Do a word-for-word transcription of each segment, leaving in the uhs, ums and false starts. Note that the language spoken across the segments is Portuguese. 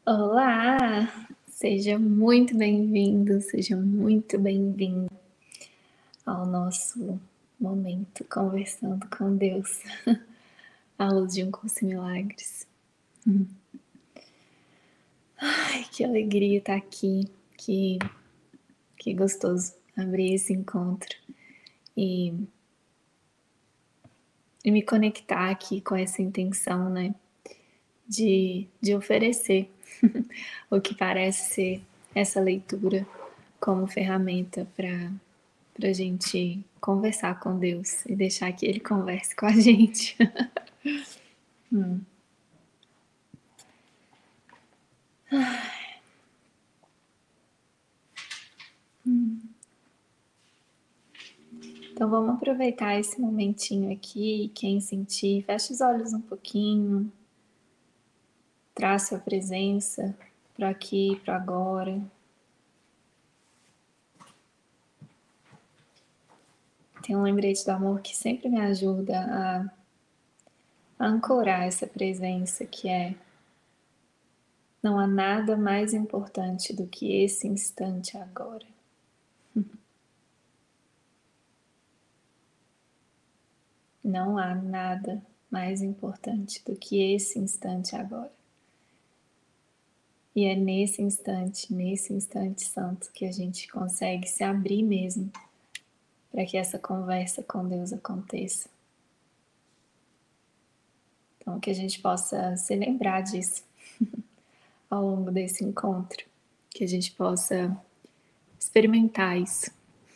Olá, seja muito bem-vindo, seja muito bem-vinda ao nosso momento conversando com Deus, à luz de um curso em milagres. Hum. Ai, que alegria estar aqui, que, que gostoso abrir esse encontro e, e me conectar aqui com essa intenção, né, de, de oferecer o que parece ser essa leitura como ferramenta para para a gente conversar com Deus e deixar que Ele converse com a gente. hum. hum. Então vamos aproveitar esse momentinho aqui. Quem sentir, fecha os olhos um pouquinho, traz sua presença para aqui, para agora. Tem um lembrete do amor que sempre me ajuda a, a ancorar essa presença, que é: não há nada mais importante do que esse instante agora. Não há nada mais importante do que esse instante agora. E é nesse instante, nesse instante santo, que a gente consegue se abrir mesmo para que essa conversa com Deus aconteça. Então, que a gente possa se lembrar disso ao longo desse encontro, que a gente possa experimentar isso.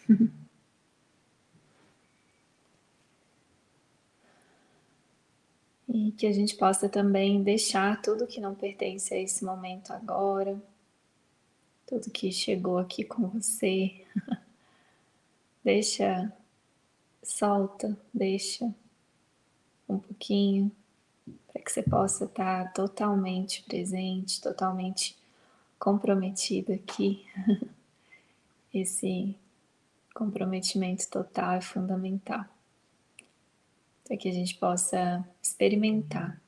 E que a gente possa também deixar tudo que não pertence a esse momento agora, tudo que chegou aqui com você, deixa, solta, deixa um pouquinho, para que você possa estar totalmente presente, totalmente comprometido aqui. Esse comprometimento total é fundamental, para que a gente possa experimentar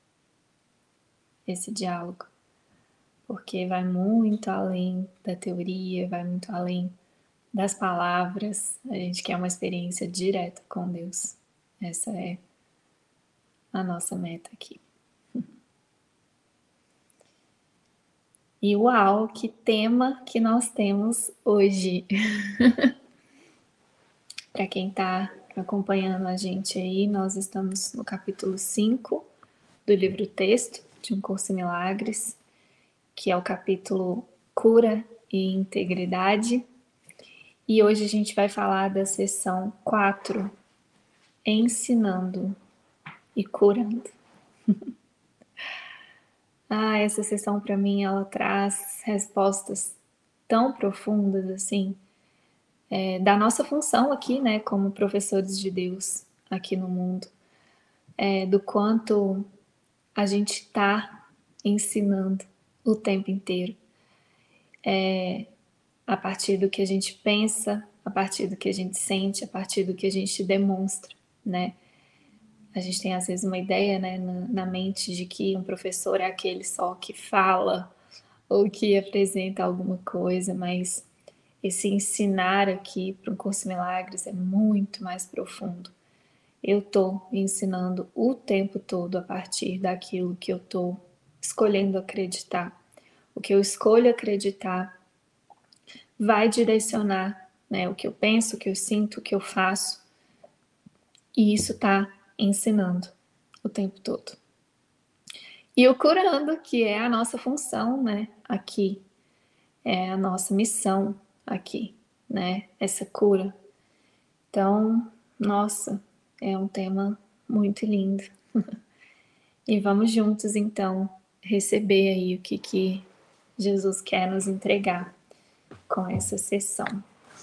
esse diálogo, porque vai muito além da teoria, vai muito além das palavras. A gente quer uma experiência direta com Deus. Essa é a nossa meta aqui. E uau, que tema que nós temos hoje! Para quem está acompanhando a gente aí, nós estamos no capítulo cinco do livro Texto de Um Curso em Milagres, que é o capítulo Cura e Integridade. E hoje a gente vai falar da sessão quatro, Ensinando e Curando. Ah, essa sessão para mim ela traz respostas tão profundas assim, é, da nossa função aqui, né, como professores de Deus aqui no mundo, é, do quanto a gente está ensinando o tempo inteiro, é, a partir do que a gente pensa, a partir do que a gente sente, a partir do que a gente demonstra, né? A gente tem às vezes uma ideia, né, na, na mente de que um professor é aquele só que fala ou que apresenta alguma coisa, mas esse ensinar aqui para um curso em milagres é muito mais profundo. Eu estou ensinando o tempo todo a partir daquilo que eu estou escolhendo acreditar. O que eu escolho acreditar vai direcionar, né, o que eu penso, o que eu sinto, o que eu faço. E isso está ensinando o tempo todo. E o curando, que é a nossa função, né, aqui, é a nossa missão aqui, né, essa cura. Então, nossa, é um tema muito lindo. E vamos juntos, então, receber aí o que, que Jesus quer nos entregar com essa sessão.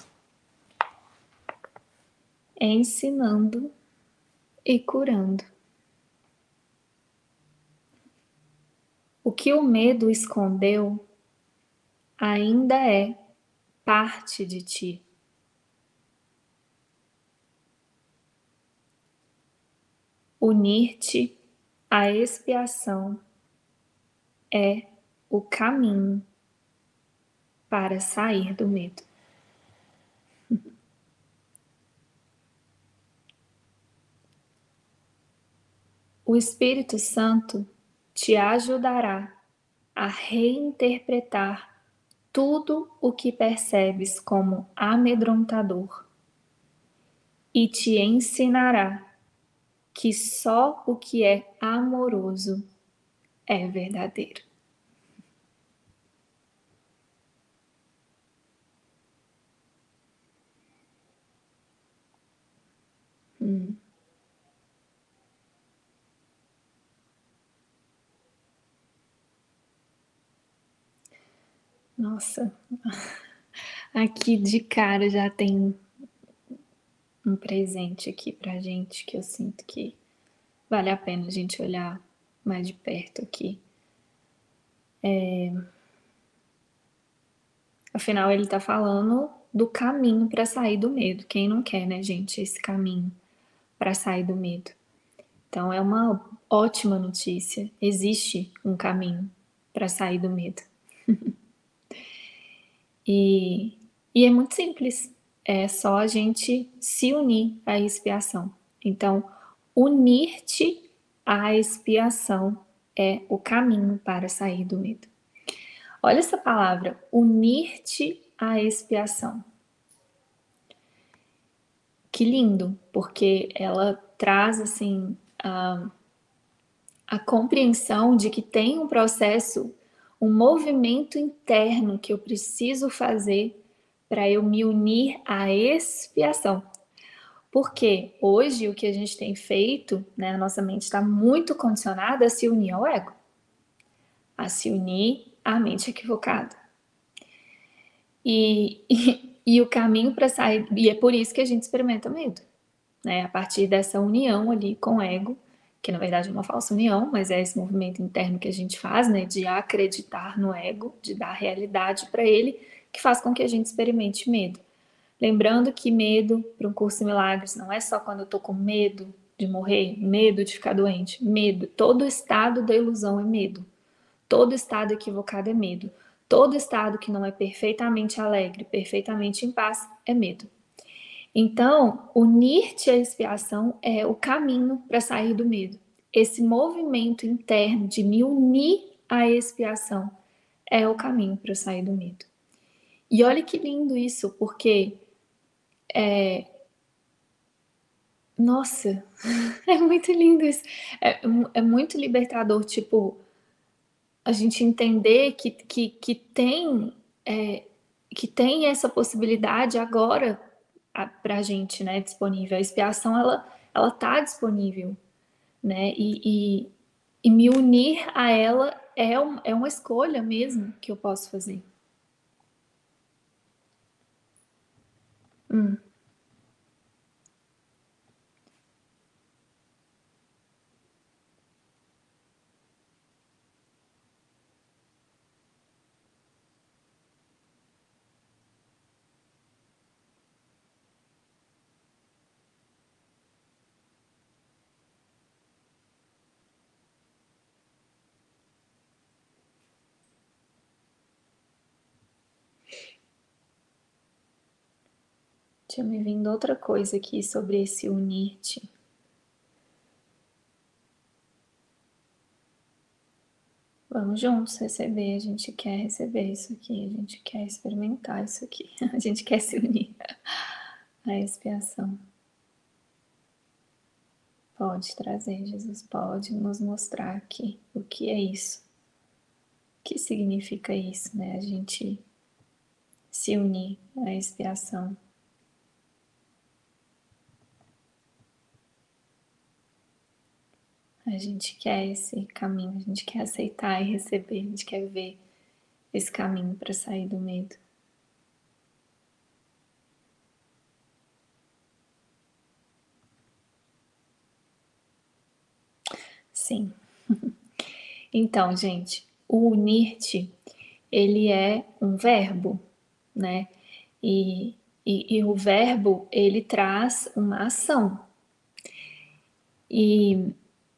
Ensinando e curando. O que o medo escondeu ainda é parte de ti. Unir-te à expiação é o caminho para sair do medo. O Espírito Santo te ajudará a reinterpretar tudo o que percebes como amedrontador e te ensinará que só o que é amoroso é verdadeiro. Hum. Nossa, aqui de cara já tem um presente aqui pra gente que eu sinto que vale a pena a gente olhar mais de perto aqui. É... Afinal, ele tá falando do caminho para sair do medo. Quem não quer, né, gente, esse caminho para sair do medo? Então, é uma ótima notícia. Existe um caminho para sair do medo. E, e é muito simples. É só a gente se unir à expiação. Então, unir-te à expiação é o caminho para sair do medo. Olha essa palavra, unir-te à expiação. Que lindo, porque ela traz assim a, a compreensão de que tem um processo, um movimento interno que eu preciso fazer para eu me unir à expiação. Porque hoje o que a gente tem feito, né, a nossa mente está muito condicionada a se unir ao ego, a se unir à mente equivocada. E, e, e o caminho para sair, e é por isso que a gente experimenta medo, né? A partir dessa união ali com o ego, que na verdade é uma falsa união, mas é esse movimento interno que a gente faz, né, de acreditar no ego, de dar realidade para ele, que faz com que a gente experimente medo. Lembrando que medo para um curso de milagres não é só quando eu tô com medo de morrer, medo de ficar doente, medo. Todo estado da ilusão é medo. Todo estado equivocado é medo. Todo estado que não é perfeitamente alegre, perfeitamente em paz, é medo. Então, unir-te à expiação é o caminho para sair do medo. Esse movimento interno de me unir à expiação é o caminho para sair do medo. E olha que lindo isso, porque é... Nossa, é muito lindo isso. É, é muito libertador, tipo, a gente entender que, que, que, tem, é, que tem essa possibilidade agora para a gente, né, disponível. A expiação, ela, ela tá disponível, né, e, e, e me unir a ela é, um, é uma escolha mesmo que eu posso fazer. Hum. Tinha me vindo outra coisa aqui sobre esse unir-te. Vamos juntos receber, a gente quer receber isso aqui, a gente quer experimentar isso aqui, a gente quer se unir à expiação. Pode trazer, Jesus, pode nos mostrar aqui o que é isso, o que significa isso, né? A gente se unir à expiação. A gente quer esse caminho, a gente quer aceitar e receber, a gente quer ver esse caminho para sair do medo. Sim. Então, gente, o unir-te, ele é um verbo, né? E, e, e o verbo, ele traz uma ação. E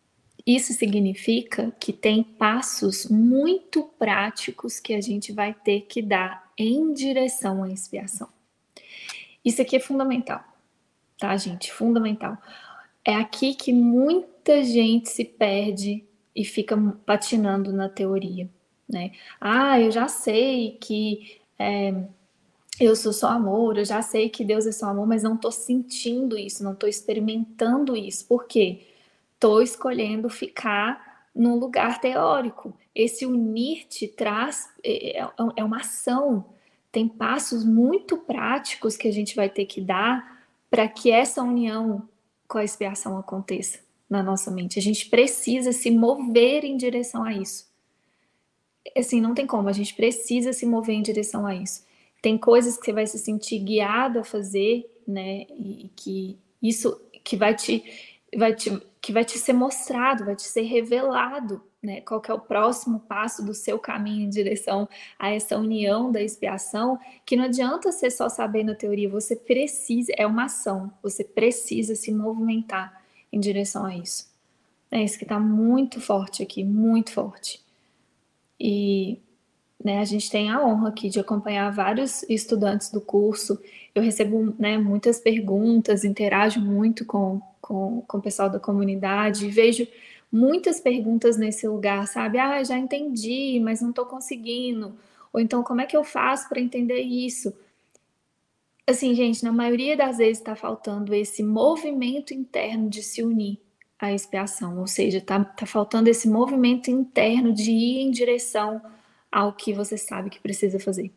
isso significa que tem passos muito práticos que a gente vai ter que dar em direção à expiação. Isso aqui é fundamental, tá, gente? Fundamental. É aqui que muita gente se perde e fica patinando na teoria, né? Ah, eu já sei que é, eu sou só amor, eu já sei que Deus é só amor, mas não tô sentindo isso, não tô experimentando isso. Por quê? Tô escolhendo ficar num lugar teórico. Esse unir-te traz, é, é, é uma ação. Tem passos muito práticos que a gente vai ter que dar para que essa união com a expiação aconteça na nossa mente. A gente precisa se mover em direção a isso. Assim, não tem como, a gente precisa se mover em direção a isso. Tem coisas que você vai se sentir guiado a fazer, né? E que isso que vai te, vai te, que vai te ser mostrado, vai te ser revelado, né? Qual que é o próximo passo do seu caminho em direção a essa união da expiação, que não adianta você só saber na teoria, você precisa, é uma ação, você precisa se movimentar em direção a isso. É isso que está muito forte aqui, muito forte. E né, a gente tem a honra aqui de acompanhar vários estudantes do curso. Eu recebo, né, muitas perguntas, interajo muito com, com, com o pessoal da comunidade, vejo muitas perguntas nesse lugar, sabe? Ah, já entendi, mas não estou conseguindo. Ou então, como é que eu faço para entender isso? Assim, gente, na maioria das vezes está faltando esse movimento interno de se unir à expiação, ou seja, está tá faltando esse movimento interno de ir em direção ao que você sabe que precisa fazer.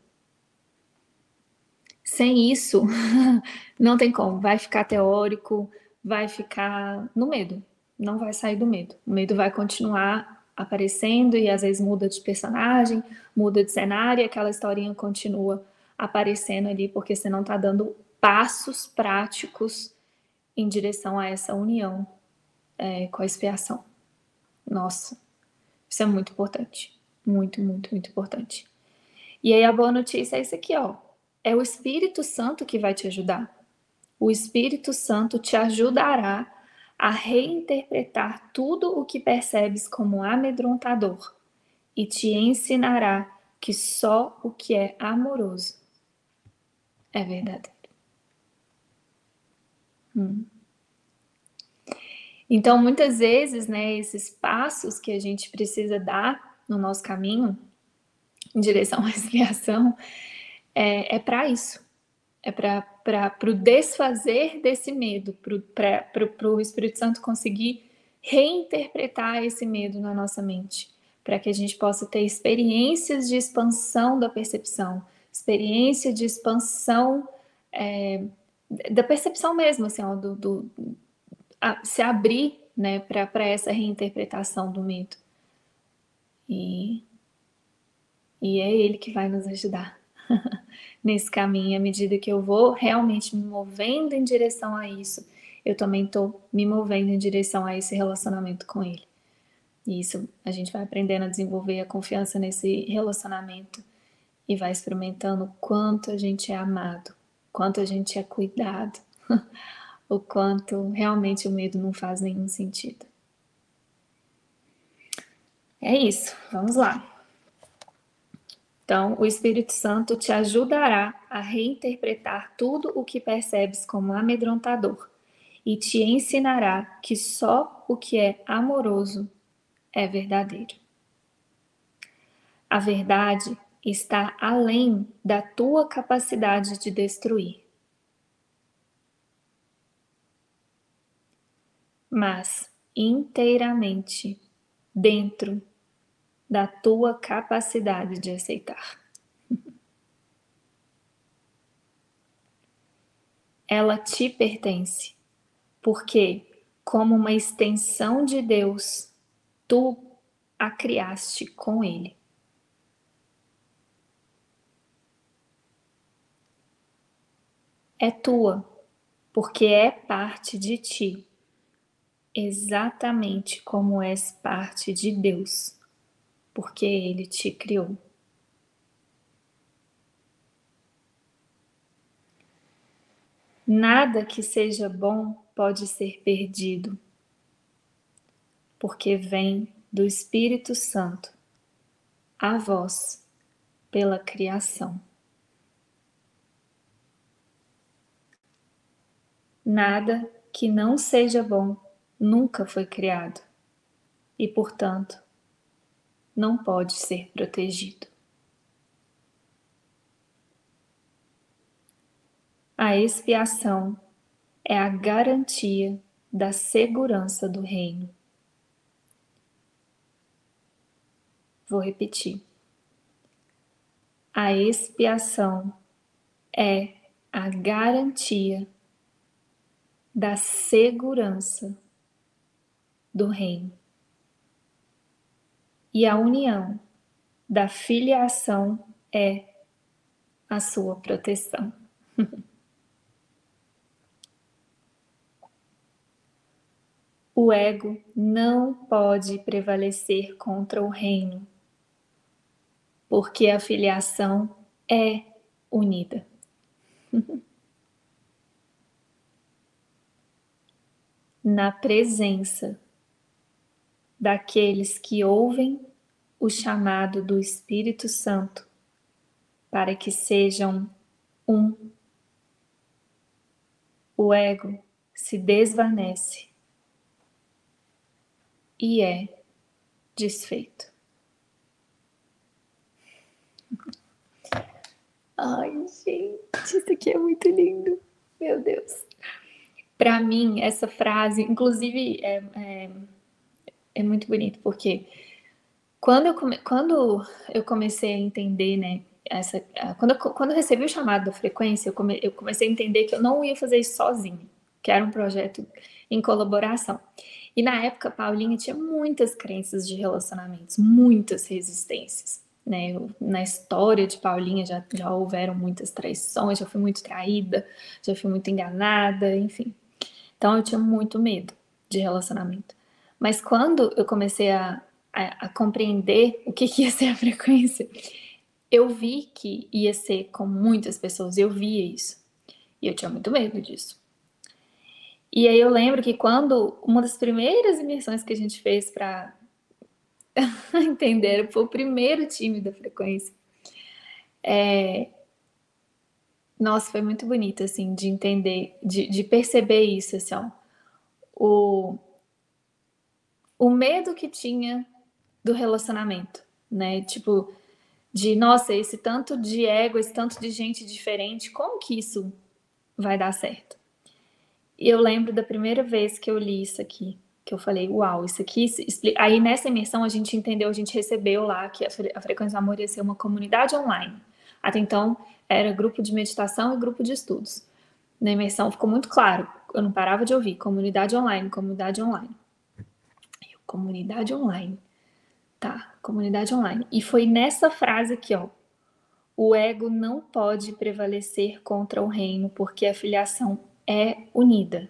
Sem isso, não tem como, vai ficar teórico, vai ficar no medo, não vai sair do medo. O medo vai continuar aparecendo e às vezes muda de personagem, muda de cenário e aquela historinha continua aparecendo ali porque você não está dando passos práticos em direção a essa união é, com a expiação. Nossa, isso é muito importante. Muito, muito, muito importante. E aí a boa notícia é isso aqui, ó. É o Espírito Santo que vai te ajudar. O Espírito Santo te ajudará a reinterpretar tudo o que percebes como amedrontador e te ensinará que só o que é amoroso é verdadeiro. Hum. Então, muitas vezes, né, esses passos que a gente precisa dar no nosso caminho em direção à expiação é, é para isso. É para o desfazer desse medo, para o Espírito Santo conseguir reinterpretar esse medo na nossa mente, para que a gente possa ter experiências de expansão da percepção, experiência de expansão é, da percepção mesmo, assim, ó, do, do a, se abrir, né, para essa reinterpretação do medo. E, e é Ele que vai nos ajudar nesse caminho, à medida que eu vou realmente me movendo em direção a isso, eu também estou me movendo em direção a esse relacionamento com Ele. E isso a gente vai aprendendo a desenvolver a confiança nesse relacionamento e vai experimentando o quanto a gente é amado, quanto a gente é cuidado, o quanto realmente o medo não faz nenhum sentido. É isso, vamos lá. Então, o Espírito Santo te ajudará a reinterpretar tudo o que percebes como amedrontador e te ensinará que só o que é amoroso é verdadeiro. A verdade está além da tua capacidade de destruir, mas inteiramente dentro da tua capacidade de aceitar. Ela te pertence, porque, como uma extensão de Deus, tu a criaste com Ele. É tua, porque é parte de ti, exatamente como és parte de Deus, porque Ele te criou. Nada que seja bom pode ser perdido. porque vem do Espírito Santo a vós pela criação. Nada que não seja bom nunca foi criado e, portanto, não pode ser protegido. A expiação é a garantia da segurança do reino. Vou repetir. A expiação é a garantia da segurança do reino. E a união da filiação é a sua proteção. O ego não pode prevalecer contra o reino, porque a filiação é unida. Na presença daqueles que ouvem o chamado do Espírito Santo para que sejam um, o ego se desvanece e é desfeito. Ai, gente, isso aqui é muito lindo. Meu Deus. Para mim, essa frase, inclusive, é, é, é muito bonito, porque quando eu, come, quando eu comecei a entender, né, essa, quando, eu, quando eu recebi o chamado da frequência, eu, come, eu comecei a entender que eu não ia fazer isso sozinha, que era um projeto em colaboração. E na época, Paulinha tinha muitas crenças de relacionamentos, muitas resistências. Né? Eu, na história de Paulinha já, já houveram muitas traições, já fui muito traída, já fui muito enganada, enfim. Então eu tinha muito medo de relacionamento. Mas quando eu comecei a, a, a compreender o que, que ia ser a frequência, eu vi que ia ser com muitas pessoas, eu via isso. E eu tinha muito medo disso. E aí eu lembro que quando uma das primeiras imersões que a gente fez para entender, foi o primeiro time da frequência. É... Nossa, foi muito bonito, assim, de entender, de, de perceber isso, assim, ó. O, o medo que tinha do relacionamento, né? Tipo, de, nossa, esse tanto de ego, esse tanto de gente diferente, como que isso vai dar certo? E eu lembro da primeira vez que eu li isso aqui, que eu falei, uau, isso aqui... Aí nessa imersão a gente entendeu, a gente recebeu lá que a Frequência do Amor ia ser uma comunidade online. Até então era grupo de meditação e grupo de estudos. Na imersão ficou muito claro, eu não parava de ouvir, comunidade online, comunidade online. Eu, comunidade online. Tá, comunidade online. E foi nessa frase aqui, ó. O ego não pode prevalecer contra o reino, porque a filiação é unida.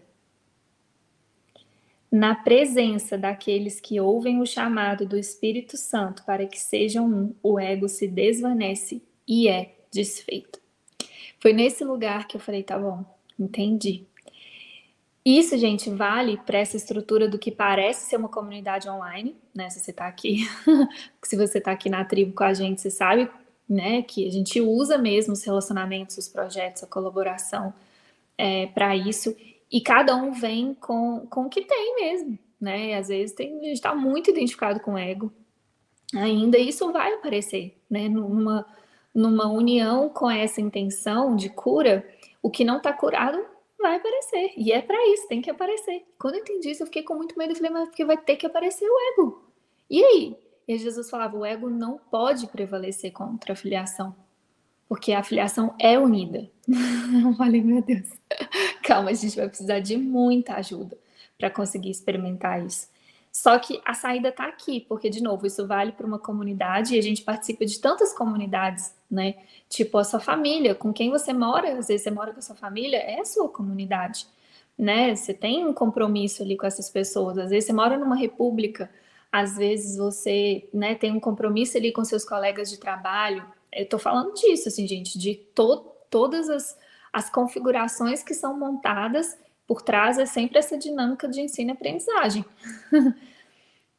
Na presença daqueles que ouvem o chamado do Espírito Santo para que sejam um, o ego se desvanece e é desfeito. Foi nesse lugar que eu falei, tá bom, entendi. Isso, gente, vale para essa estrutura do que parece ser uma comunidade online, né? Se você tá aqui, se você tá aqui na tribo com a gente, você sabe, né, que a gente usa mesmo os relacionamentos, os projetos, a colaboração é, para isso. E cada um vem com, com o que tem mesmo, né? E às vezes tem, a gente está muito identificado com o ego ainda, e isso vai aparecer, né? Numa, numa união com essa intenção de cura, o que não está curado vai aparecer. E é para isso, tem que aparecer. Quando eu entendi isso, eu fiquei com muito medo. Eu falei, mas porque vai ter que aparecer o ego. E aí? E Jesus falava, o ego não pode prevalecer contra a filiação, porque a filiação é unida. Eu falei, meu Deus, calma, a gente vai precisar de muita ajuda para conseguir experimentar isso. Só que a saída está aqui, porque, de novo, isso vale para uma comunidade e a gente participa de tantas comunidades, né? Tipo, a sua família, com quem você mora, às vezes você mora com a sua família, é a sua comunidade, né? Você tem um compromisso ali com essas pessoas, às vezes você mora numa república, às vezes você, né, tem um compromisso ali com seus colegas de trabalho. Eu tô falando disso, assim, gente, de to todas as, as configurações que são montadas por trás é sempre essa dinâmica de ensino e aprendizagem.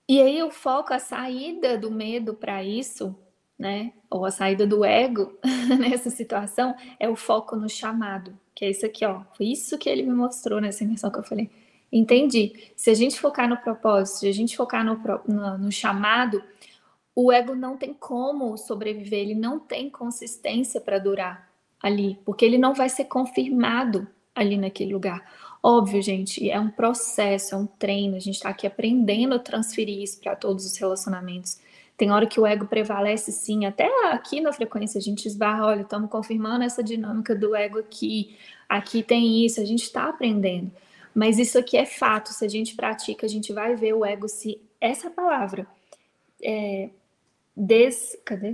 E aí o foco, a saída do medo para isso, né? Ou a saída do ego nessa situação é o foco no chamado, que é isso aqui, ó. Foi isso que ele me mostrou nessa imersão que eu falei. Entendi. Se a gente focar no propósito, se a gente focar no, no, no chamado, o ego não tem como sobreviver, ele não tem consistência para durar ali, porque ele não vai ser confirmado ali naquele lugar. Óbvio, gente, é um processo, é um treino, a gente está aqui aprendendo a transferir isso para todos os relacionamentos. Tem hora que o ego prevalece, sim, até aqui na frequência a gente esbarra, olha, estamos confirmando essa dinâmica do ego aqui, aqui tem isso, a gente está aprendendo. Mas isso aqui é fato, se a gente pratica, a gente vai ver o ego se... Essa palavra, é, des... Cadê?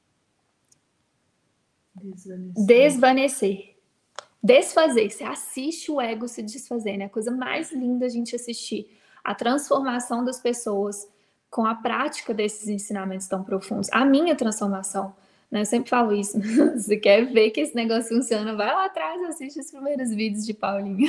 Desvanecer. Desvanecer. Desfazer, você assiste o ego se desfazer, né? A coisa mais linda a gente assistir a transformação das pessoas com a prática desses ensinamentos tão profundos. A minha transformação, né? Eu sempre falo isso. Você quer ver que esse negócio funciona? Vai lá atrás, assiste os primeiros vídeos de Paulinha.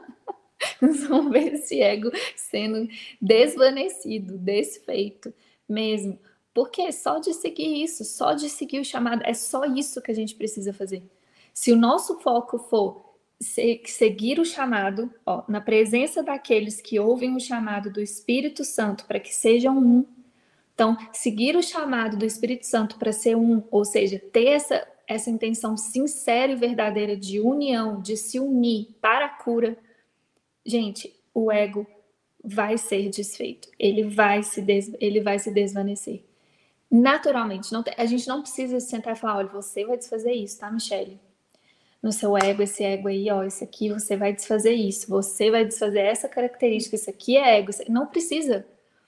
Vocês vão ver esse ego sendo desvanecido, desfeito mesmo. Porque só de seguir isso, só de seguir o chamado, é só isso que a gente precisa fazer. Se o nosso foco for seguir o chamado, ó, na presença daqueles que ouvem o chamado do Espírito Santo para que sejam um, então, seguir o chamado do Espírito Santo para ser um, ou seja, ter essa, essa intenção sincera e verdadeira de união, de se unir para a cura, gente, o ego vai ser desfeito, ele vai se, des, ele vai se desvanecer. Naturalmente, não tem, a gente não precisa sentar e falar, olha, você vai desfazer isso, tá, Michele? No seu ego, esse ego aí, ó, esse aqui, você vai desfazer isso, você vai desfazer essa característica, isso aqui é ego, não precisa,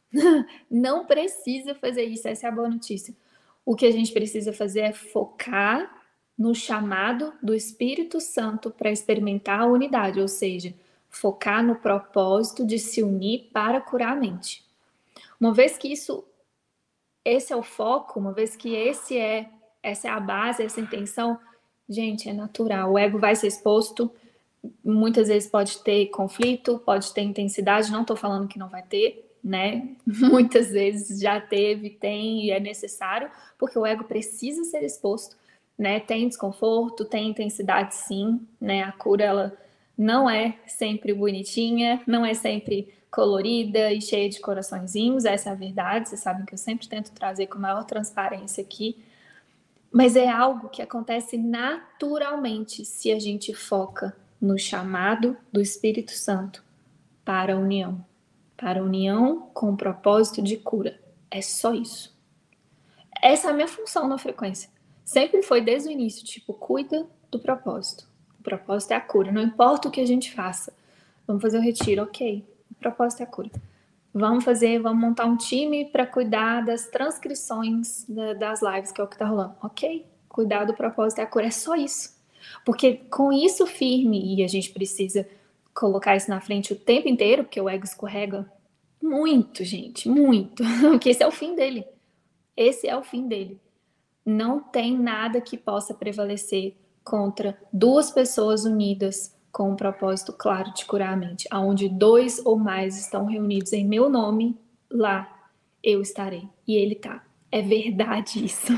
não precisa fazer isso, essa é a boa notícia. O que a gente precisa fazer é focar no chamado do Espírito Santo para experimentar a unidade, ou seja, focar no propósito de se unir para curar a mente. Uma vez que isso, esse é o foco, uma vez que esse é, essa é a base, essa intenção, gente, é natural. O ego vai ser exposto, muitas vezes pode ter conflito, pode ter intensidade, não estou falando que não vai ter, né? Muitas vezes já teve, tem e é necessário, porque o ego precisa ser exposto, né? Tem desconforto, tem intensidade sim, né? A cura, ela não é sempre bonitinha, não é sempre colorida e cheia de coraçõezinhos, essa é a verdade, vocês sabem que eu sempre tento trazer com maior transparência aqui, mas é algo que acontece naturalmente se a gente foca no chamado do Espírito Santo para a união, para a união com o propósito de cura. É só isso. Essa é a minha função na frequência. Sempre foi desde o início, tipo, cuida do propósito. O propósito é a cura, não importa o que a gente faça. Vamos fazer o retiro, ok. O propósito é a cura. Vamos fazer, vamos montar um time para cuidar das transcrições da, das lives, que é o que tá rolando. Ok, cuidar do propósito é a cura, é só isso. Porque com isso firme, e a gente precisa colocar isso na frente o tempo inteiro, porque o ego escorrega muito, gente, muito. Porque esse é o fim dele. Esse é o fim dele. Não tem nada que possa prevalecer contra duas pessoas unidas com um propósito claro de curar a mente, aonde dois ou mais estão reunidos em meu nome, lá eu estarei. E ele tá. É verdade isso.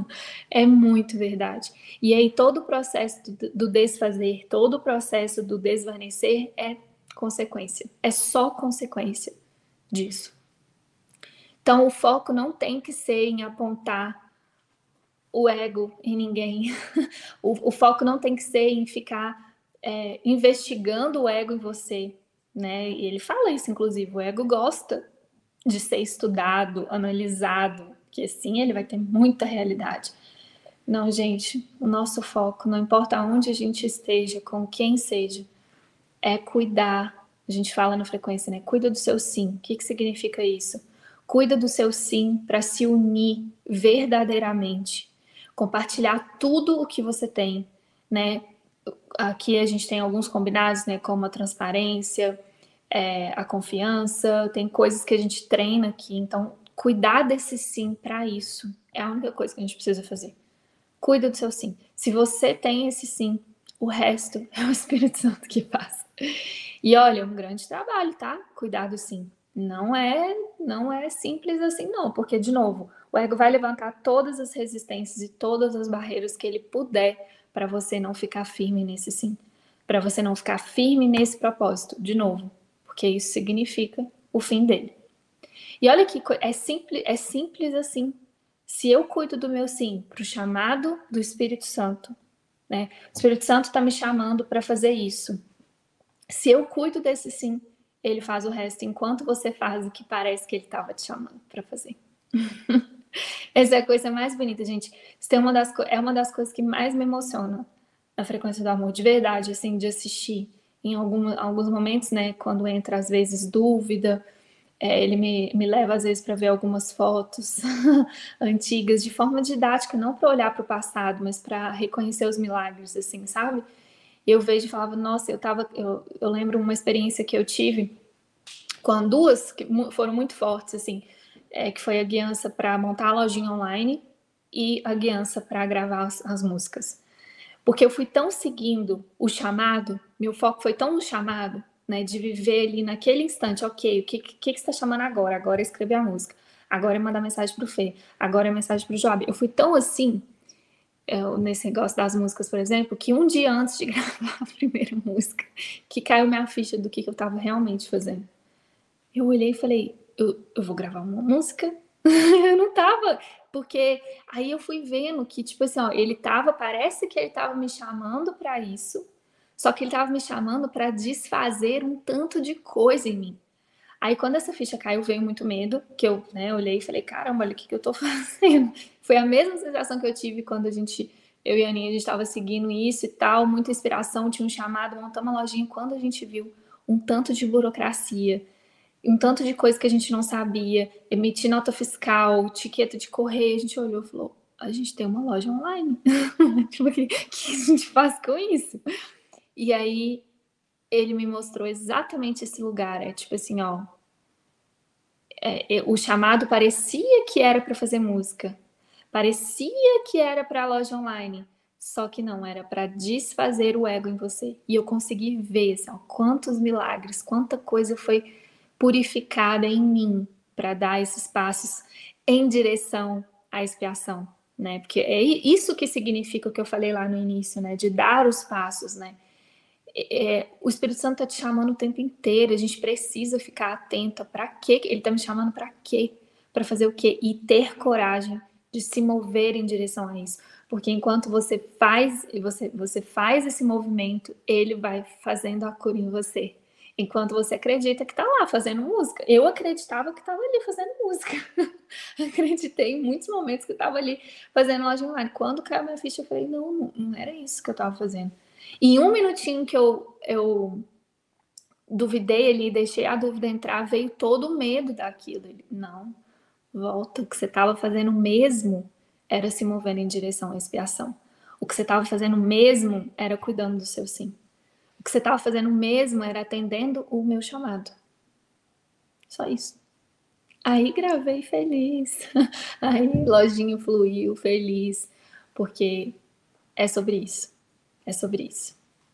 É muito verdade. E aí todo o processo do desfazer, todo o processo do desvanecer é consequência. É só consequência disso. Então o foco não tem que ser em apontar o ego em ninguém. O, o foco não tem que ser em ficar é, investigando o ego em você, né? E ele fala isso, inclusive, o ego gosta de ser estudado, analisado, que assim ele vai ter muita realidade. Não, gente, o nosso foco, não importa onde a gente esteja, com quem seja, é cuidar. A gente fala na frequência, né? Cuida do seu sim. O que, que significa isso? Cuida do seu sim para se unir verdadeiramente. Compartilhar tudo o que você tem, né? Aqui a gente tem alguns combinados, né? Como a transparência, é, a confiança, tem coisas que a gente treina aqui. Então, cuidar desse sim para isso é a única coisa que a gente precisa fazer. Cuida do seu sim. Se você tem esse sim, o resto é o Espírito Santo que passa. E olha, é um grande trabalho, tá? Cuidar do sim. Não é, não é simples assim não, porque de novo, o ego vai levantar todas as resistências e todas as barreiras que ele puder para você não ficar firme nesse sim, para você não ficar firme nesse propósito, de novo, porque isso significa o fim dele. E olha que é simples, é simples assim. Se eu cuido do meu sim para o chamado do Espírito Santo, né? O Espírito Santo está me chamando para fazer isso. Se eu cuido desse sim, ele faz o resto enquanto você faz o que parece que ele estava te chamando para fazer. Essa é a coisa mais bonita, gente. Isso é uma das, é uma das coisas que mais me emociona na Frequência do Amor, de verdade, assim, de assistir em algum, alguns momentos, né, quando entra às vezes dúvida, é, ele me, me leva às vezes para ver algumas fotos antigas de forma didática, não para olhar para o passado, mas para reconhecer os milagres, assim, sabe? E eu vejo e falava, nossa, eu tava, eu, eu lembro uma experiência que eu tive com duas que foram muito fortes, assim, é, que foi a guiança para montar a lojinha online e a guiança para gravar as, as músicas. Porque eu fui tão seguindo o chamado, meu foco foi tão no chamado, né, de viver ali naquele instante, ok, o que, que, que você está chamando agora? Agora é escrever a música, agora é mandar mensagem pro Fê, agora é mensagem pro Joab. Eu fui tão assim, eu, nesse negócio das músicas, por exemplo, que um dia antes de gravar a primeira música, que caiu minha ficha do que, que eu estava realmente fazendo. Eu olhei e falei, eu, eu vou gravar uma música? Eu não tava, porque aí eu fui vendo que, tipo assim, ó, ele tava, parece que ele tava me chamando para isso, só que ele tava me chamando para desfazer um tanto de coisa em mim. Aí quando essa ficha caiu, veio muito medo, que eu, né, olhei e falei, caramba, olha o que, que eu tô fazendo. Foi a mesma sensação que eu tive quando a gente, eu e a Aninha, a gente tava seguindo isso e tal, muita inspiração, tinha um chamado, montamos uma lojinha, quando a gente viu um tanto de burocracia, um tanto de coisa que a gente não sabia, emitir nota fiscal, etiqueta de correio, a gente olhou e falou, a gente tem uma loja online. Tipo, o que, que a gente faz com isso? E aí ele me mostrou exatamente esse lugar, é tipo assim, ó, é, o chamado parecia que era para fazer música, parecia que era para a loja online, só que não, era para desfazer o ego em você. E eu consegui ver assim, ó, quantos milagres, quanta coisa foi purificada em mim para dar esses passos em direção à expiação, né? Porque é isso que significa o que eu falei lá no início, né? De dar os passos, né? É, o Espírito Santo está te chamando o tempo inteiro, a gente precisa ficar atenta para quê? Ele está me chamando para quê? Para fazer o quê? E ter coragem de se mover em direção a isso. Porque enquanto você faz, você, você faz esse movimento, ele vai fazendo a cura em você. Enquanto você acredita que está lá fazendo música. Eu acreditava que estava ali fazendo música. Acreditei em muitos momentos que eu estava ali fazendo loja online. Quando caiu minha ficha, eu falei, não, não, não era isso que eu estava fazendo. E em um minutinho que eu, eu duvidei ali, deixei a dúvida entrar, veio todo o medo daquilo. Ele, não, volta, o que você estava fazendo mesmo era se movendo em direção à expiação. O que você estava fazendo mesmo era cuidando do seu sim. O que você estava fazendo mesmo era atendendo o meu chamado. Só isso. Aí gravei feliz. Aí lojinha fluiu feliz. Porque é sobre isso. É sobre isso.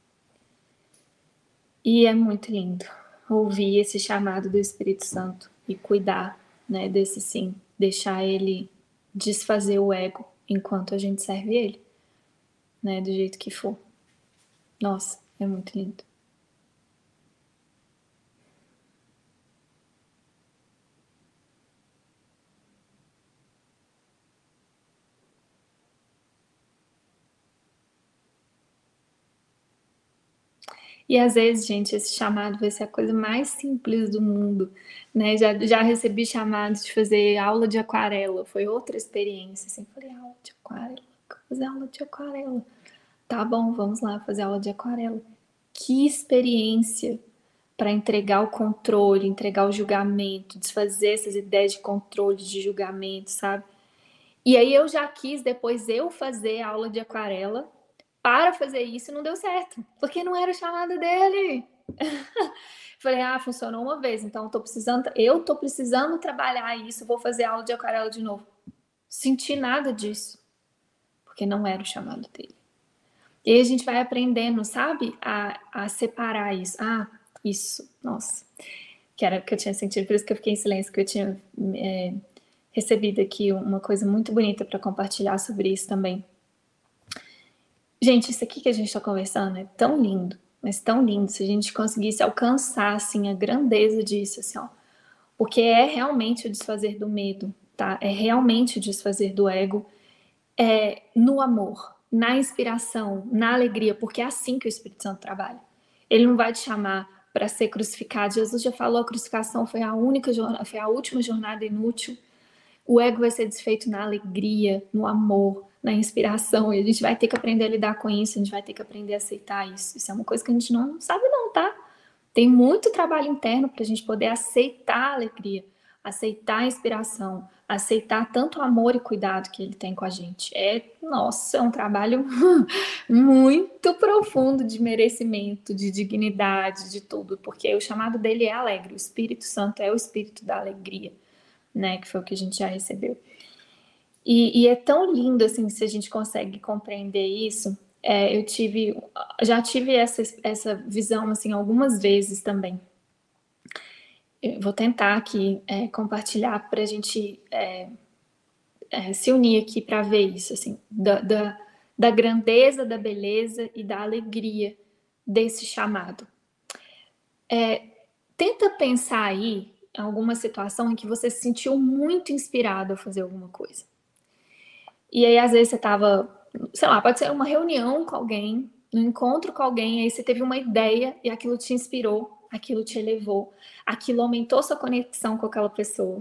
E é muito lindo ouvir esse chamado do Espírito Santo e cuidar, né, desse sim, deixar ele desfazer o ego enquanto a gente serve ele, né, do jeito que for. Nossa, é muito lindo. E às vezes, gente, esse chamado vai ser a coisa mais simples do mundo, né? Já, já recebi chamados de fazer aula de aquarela, foi outra experiência, assim, falei, aula de aquarela, fazer aula de aquarela. Tá bom, vamos lá fazer aula de aquarela. Que experiência para entregar o controle, entregar o julgamento, desfazer essas ideias de controle, de julgamento, sabe? E aí eu já quis depois eu fazer aula de aquarela para fazer isso e não deu certo, porque não era o chamado dele. Falei, ah, funcionou uma vez, então tô precisando, eu tô precisando trabalhar isso, vou fazer aula de aquarela de novo. Senti nada disso, porque não era o chamado dele. E aí a gente vai aprendendo, sabe, a, a separar isso. Ah, isso, nossa. que era o que eu tinha sentido, por isso que eu fiquei em silêncio, que eu tinha é, recebido aqui uma coisa muito bonita para compartilhar sobre isso também. Gente, isso aqui que a gente está conversando é tão lindo, mas tão lindo, se a gente conseguisse alcançar, assim, a grandeza disso, assim, ó, porque é realmente o desfazer do medo, tá? É realmente o desfazer do ego, é, no amor, na inspiração, na alegria, porque é assim que o Espírito Santo trabalha. Ele não vai te chamar para ser crucificado. Jesus já falou, a crucificação foi a única jornada, foi a última jornada inútil. O ego vai ser desfeito na alegria, no amor, na inspiração, e a gente vai ter que aprender a lidar com isso, a gente vai ter que aprender a aceitar isso. Isso é uma coisa que a gente não sabe não, tá? Tem muito trabalho interno para a gente poder aceitar a alegria, aceitar a inspiração, aceitar tanto amor e cuidado que ele tem com a gente. É, nossa, é um trabalho muito profundo de merecimento, de dignidade, de tudo, porque o chamado dele é alegre, o Espírito Santo é o Espírito da alegria, né, que foi o que a gente já recebeu. E, e é tão lindo, assim, se a gente consegue compreender isso. É, eu tive, já tive essa, essa visão, assim, algumas vezes também. Eu vou tentar aqui é, compartilhar para a gente é, é, se unir aqui para ver isso, assim, da, da, da grandeza, da beleza e da alegria desse chamado. É, tenta pensar aí em alguma situação em que você se sentiu muito inspirado a fazer alguma coisa. E aí, às vezes, você estava, sei lá, pode ser uma reunião com alguém, um encontro com alguém, aí você teve uma ideia e aquilo te inspirou, aquilo te elevou, aquilo aumentou sua conexão com aquela pessoa.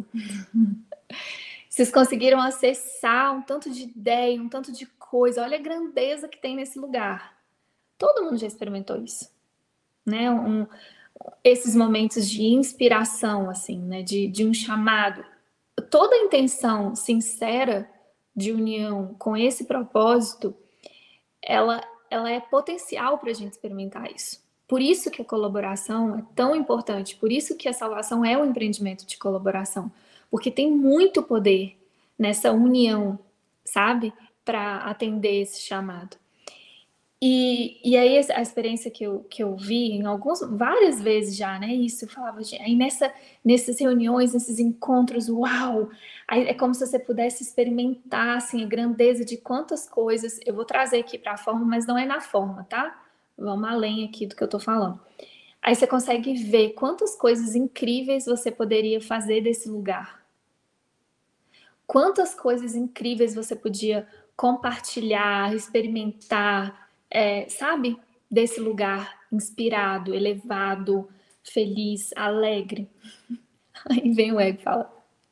Vocês conseguiram acessar um tanto de ideia, um tanto de coisa. Olha a grandeza que tem nesse lugar. Todo mundo já experimentou isso, né? Um, esses momentos de inspiração, assim, né? De, de um chamado. Toda a intenção sincera de união com esse propósito, ela, ela é potencial para a gente experimentar isso. Por isso que a colaboração é tão importante, por isso que a salvação é um empreendimento de colaboração, porque tem muito poder nessa união, sabe? Para atender esse chamado. E, e aí a experiência que eu, que eu vi em algumas, várias vezes já, né? Isso, eu falava, aí nessa, nessas reuniões, nesses encontros, uau! Aí é como se você pudesse experimentar, assim, a grandeza de quantas coisas, eu vou trazer aqui para a forma, mas não é na forma, tá? Vamos além aqui do que eu tô falando. Aí você consegue ver quantas coisas incríveis você poderia fazer desse lugar. Quantas coisas incríveis você podia compartilhar, experimentar, é, sabe? Desse lugar inspirado, elevado, feliz, alegre. Aí vem o ego e fala: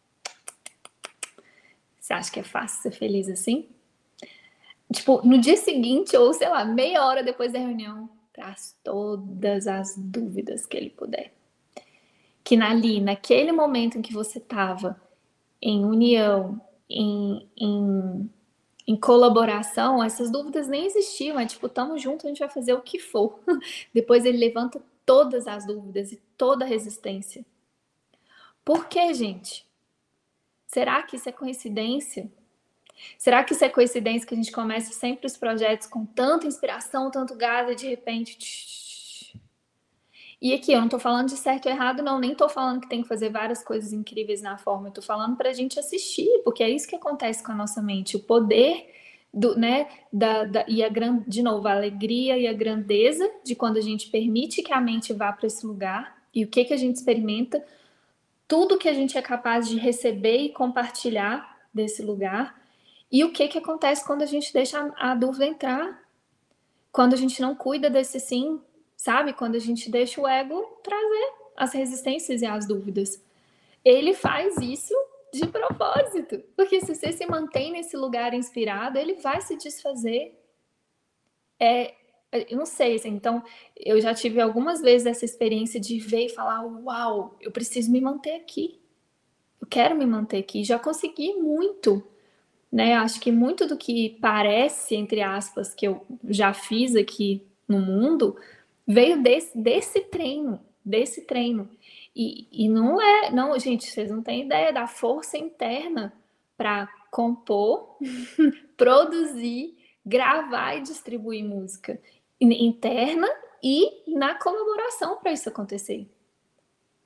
você acha que é fácil ser feliz assim? Tipo, no dia seguinte, ou sei lá, meia hora depois da reunião, traz todas as dúvidas que ele puder. Que ali, naquele momento em que você estava em união, em, em em colaboração, essas dúvidas nem existiam, é tipo, tamo junto, a gente vai fazer o que for. Depois ele levanta todas as dúvidas e toda a resistência. Por que, gente? Será que isso é coincidência? Será que isso é coincidência que a gente começa sempre os projetos com tanta inspiração, tanto gás e de repente... Tsh... E aqui, eu não tô falando de certo ou errado, não, nem tô falando que tem que fazer várias coisas incríveis na forma, eu tô falando pra gente assistir, porque é isso que acontece com a nossa mente, o poder... Do, né, da, da, e a gran, de novo, a alegria e a grandeza de quando a gente permite que a mente vá para esse lugar e o que, que a gente experimenta, tudo que a gente é capaz de receber e compartilhar desse lugar e o que, que acontece quando a gente deixa a, a dúvida entrar, quando a gente não cuida desse sim, sabe? Quando a gente deixa o ego trazer as resistências e as dúvidas. Ele faz isso de propósito, porque se você se mantém nesse lugar inspirado, ele vai se desfazer. É, eu não sei, assim, então eu já tive algumas vezes essa experiência de ver e falar, uau, eu preciso me manter aqui, eu quero me manter aqui, já consegui muito, né? Acho que muito do que parece, entre aspas, que eu já fiz aqui no mundo, veio desse, desse treino, desse treino. E, e não é, não, gente, vocês não têm ideia da força interna para compor, produzir, gravar e distribuir música interna e na colaboração para isso acontecer.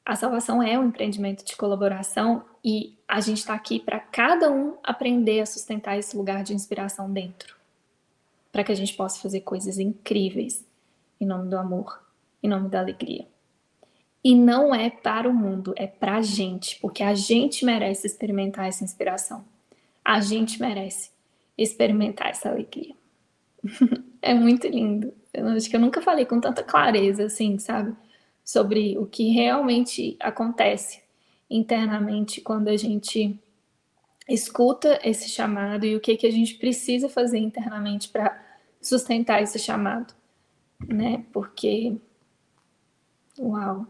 a salvação é um empreendimento de colaboração e a gente está aqui para cada um aprender a sustentar esse lugar de inspiração dentro, para que a gente possa fazer coisas incríveis em nome do amor, em nome da alegria. E não é para o mundo, é para a gente, porque a gente merece experimentar essa inspiração. A gente merece experimentar essa alegria. É muito lindo. Eu acho que eu nunca falei com tanta clareza, assim, sabe? Sobre o que realmente acontece internamente quando a gente escuta esse chamado e o que, que a gente precisa fazer internamente para sustentar esse chamado, né? Porque, uau,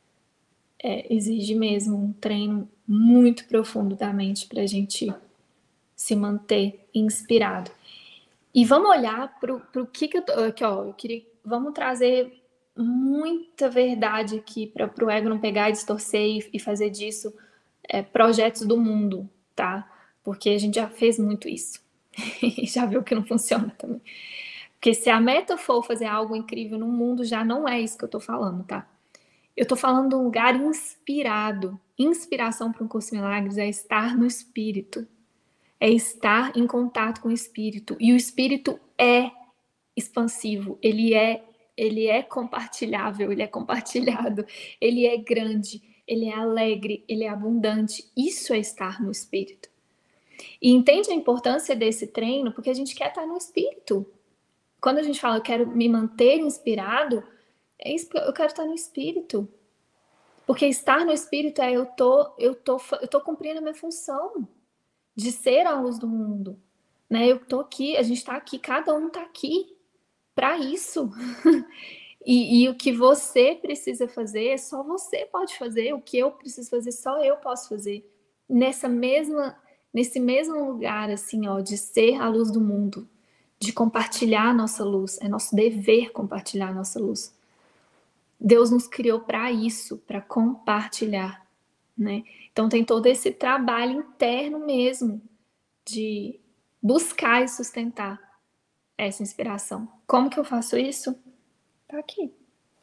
é, exige mesmo um treino muito profundo da mente para a gente se manter inspirado. E vamos olhar para o que, que eu tô. Aqui, ó, eu queria. Vamos trazer muita verdade aqui para o ego não pegar e distorcer e, e fazer disso é, projetos do mundo, tá? Porque a gente já fez muito isso. E já viu que não funciona também. Porque se a meta for fazer algo incrível no mundo, já não é isso que eu tô falando, tá? Eu tô falando de um lugar inspirado. Inspiração para um curso de milagres é estar no espírito. É estar em contato com o espírito. E o espírito é expansivo, ele é, ele é compartilhável, ele é compartilhado, ele é grande, ele é alegre, ele é abundante. Isso é estar no espírito. E entende a importância desse treino? Porque a gente quer estar no espírito. Quando a gente fala, eu quero me manter inspirado, é isso, eu quero estar no espírito. Porque estar no espírito é eu tô, eu tô, eu tô cumprindo a minha função de ser a luz do mundo, né? Eu tô aqui, a gente tá aqui, cada um tá aqui para isso. E, e o que você precisa fazer, só você pode fazer. O que eu preciso fazer, só eu posso fazer. Nessa mesma, nesse mesmo lugar, assim, ó, de ser a luz do mundo, de compartilhar a nossa luz. É nosso dever compartilhar a nossa luz. Deus nos criou para isso, para compartilhar, né? Então tem todo esse trabalho interno mesmo de buscar e sustentar essa inspiração. Como que eu faço isso? Tá aqui.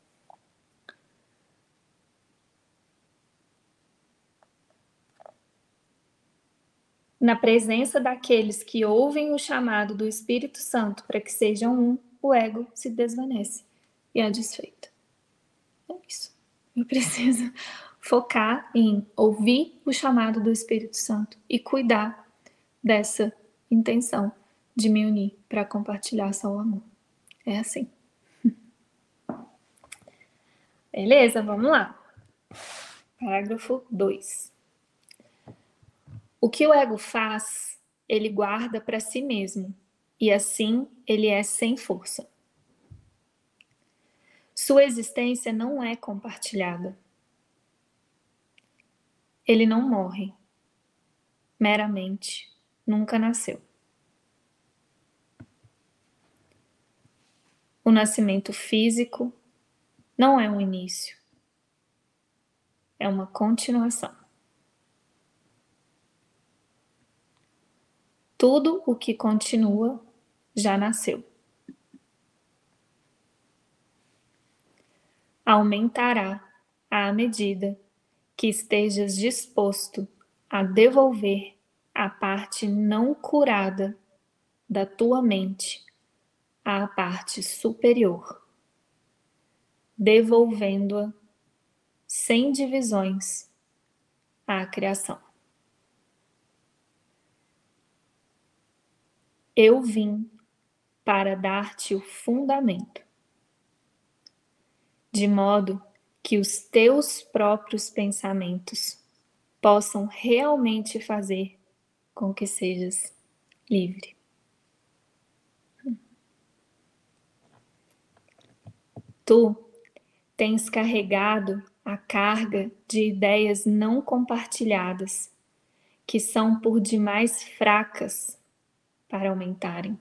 Na presença daqueles que ouvem o chamado do Espírito Santo para que sejam um, o ego se desvanece e é desfeito. É isso. Eu preciso focar em ouvir o chamado do Espírito Santo e cuidar dessa intenção de me unir para compartilhar só o amor. É assim. Beleza? Vamos lá. Parágrafo dois. O que o ego faz, ele guarda para si mesmo, e assim ele é sem força. Sua existência não é compartilhada. Ele não morre. Meramente, nunca nasceu. O nascimento físico não é um início. É uma continuação. Tudo o que continua já nasceu. Aumentará à medida que estejas disposto a devolver a parte não curada da tua mente à parte superior, devolvendo-a sem divisões à criação. Eu vim para dar-te o fundamento, de modo que os teus próprios pensamentos possam realmente fazer com que sejas livre. Tu tens carregado a carga de ideias não compartilhadas, que são por demais fracas para aumentarem.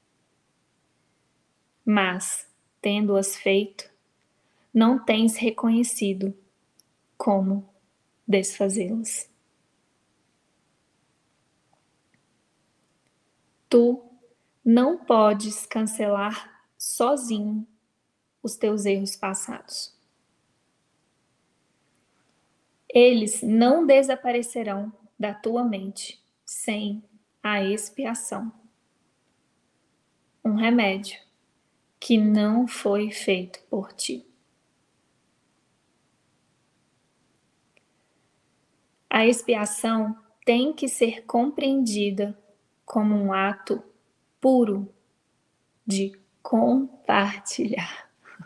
Mas, tendo-as feito, não tens reconhecido como desfazê-las. Tu não podes cancelar sozinho os teus erros passados. Eles não desaparecerão da tua mente sem a expiação. Um remédio que não foi feito por ti. A expiação tem que ser compreendida como um ato puro de compartilhar.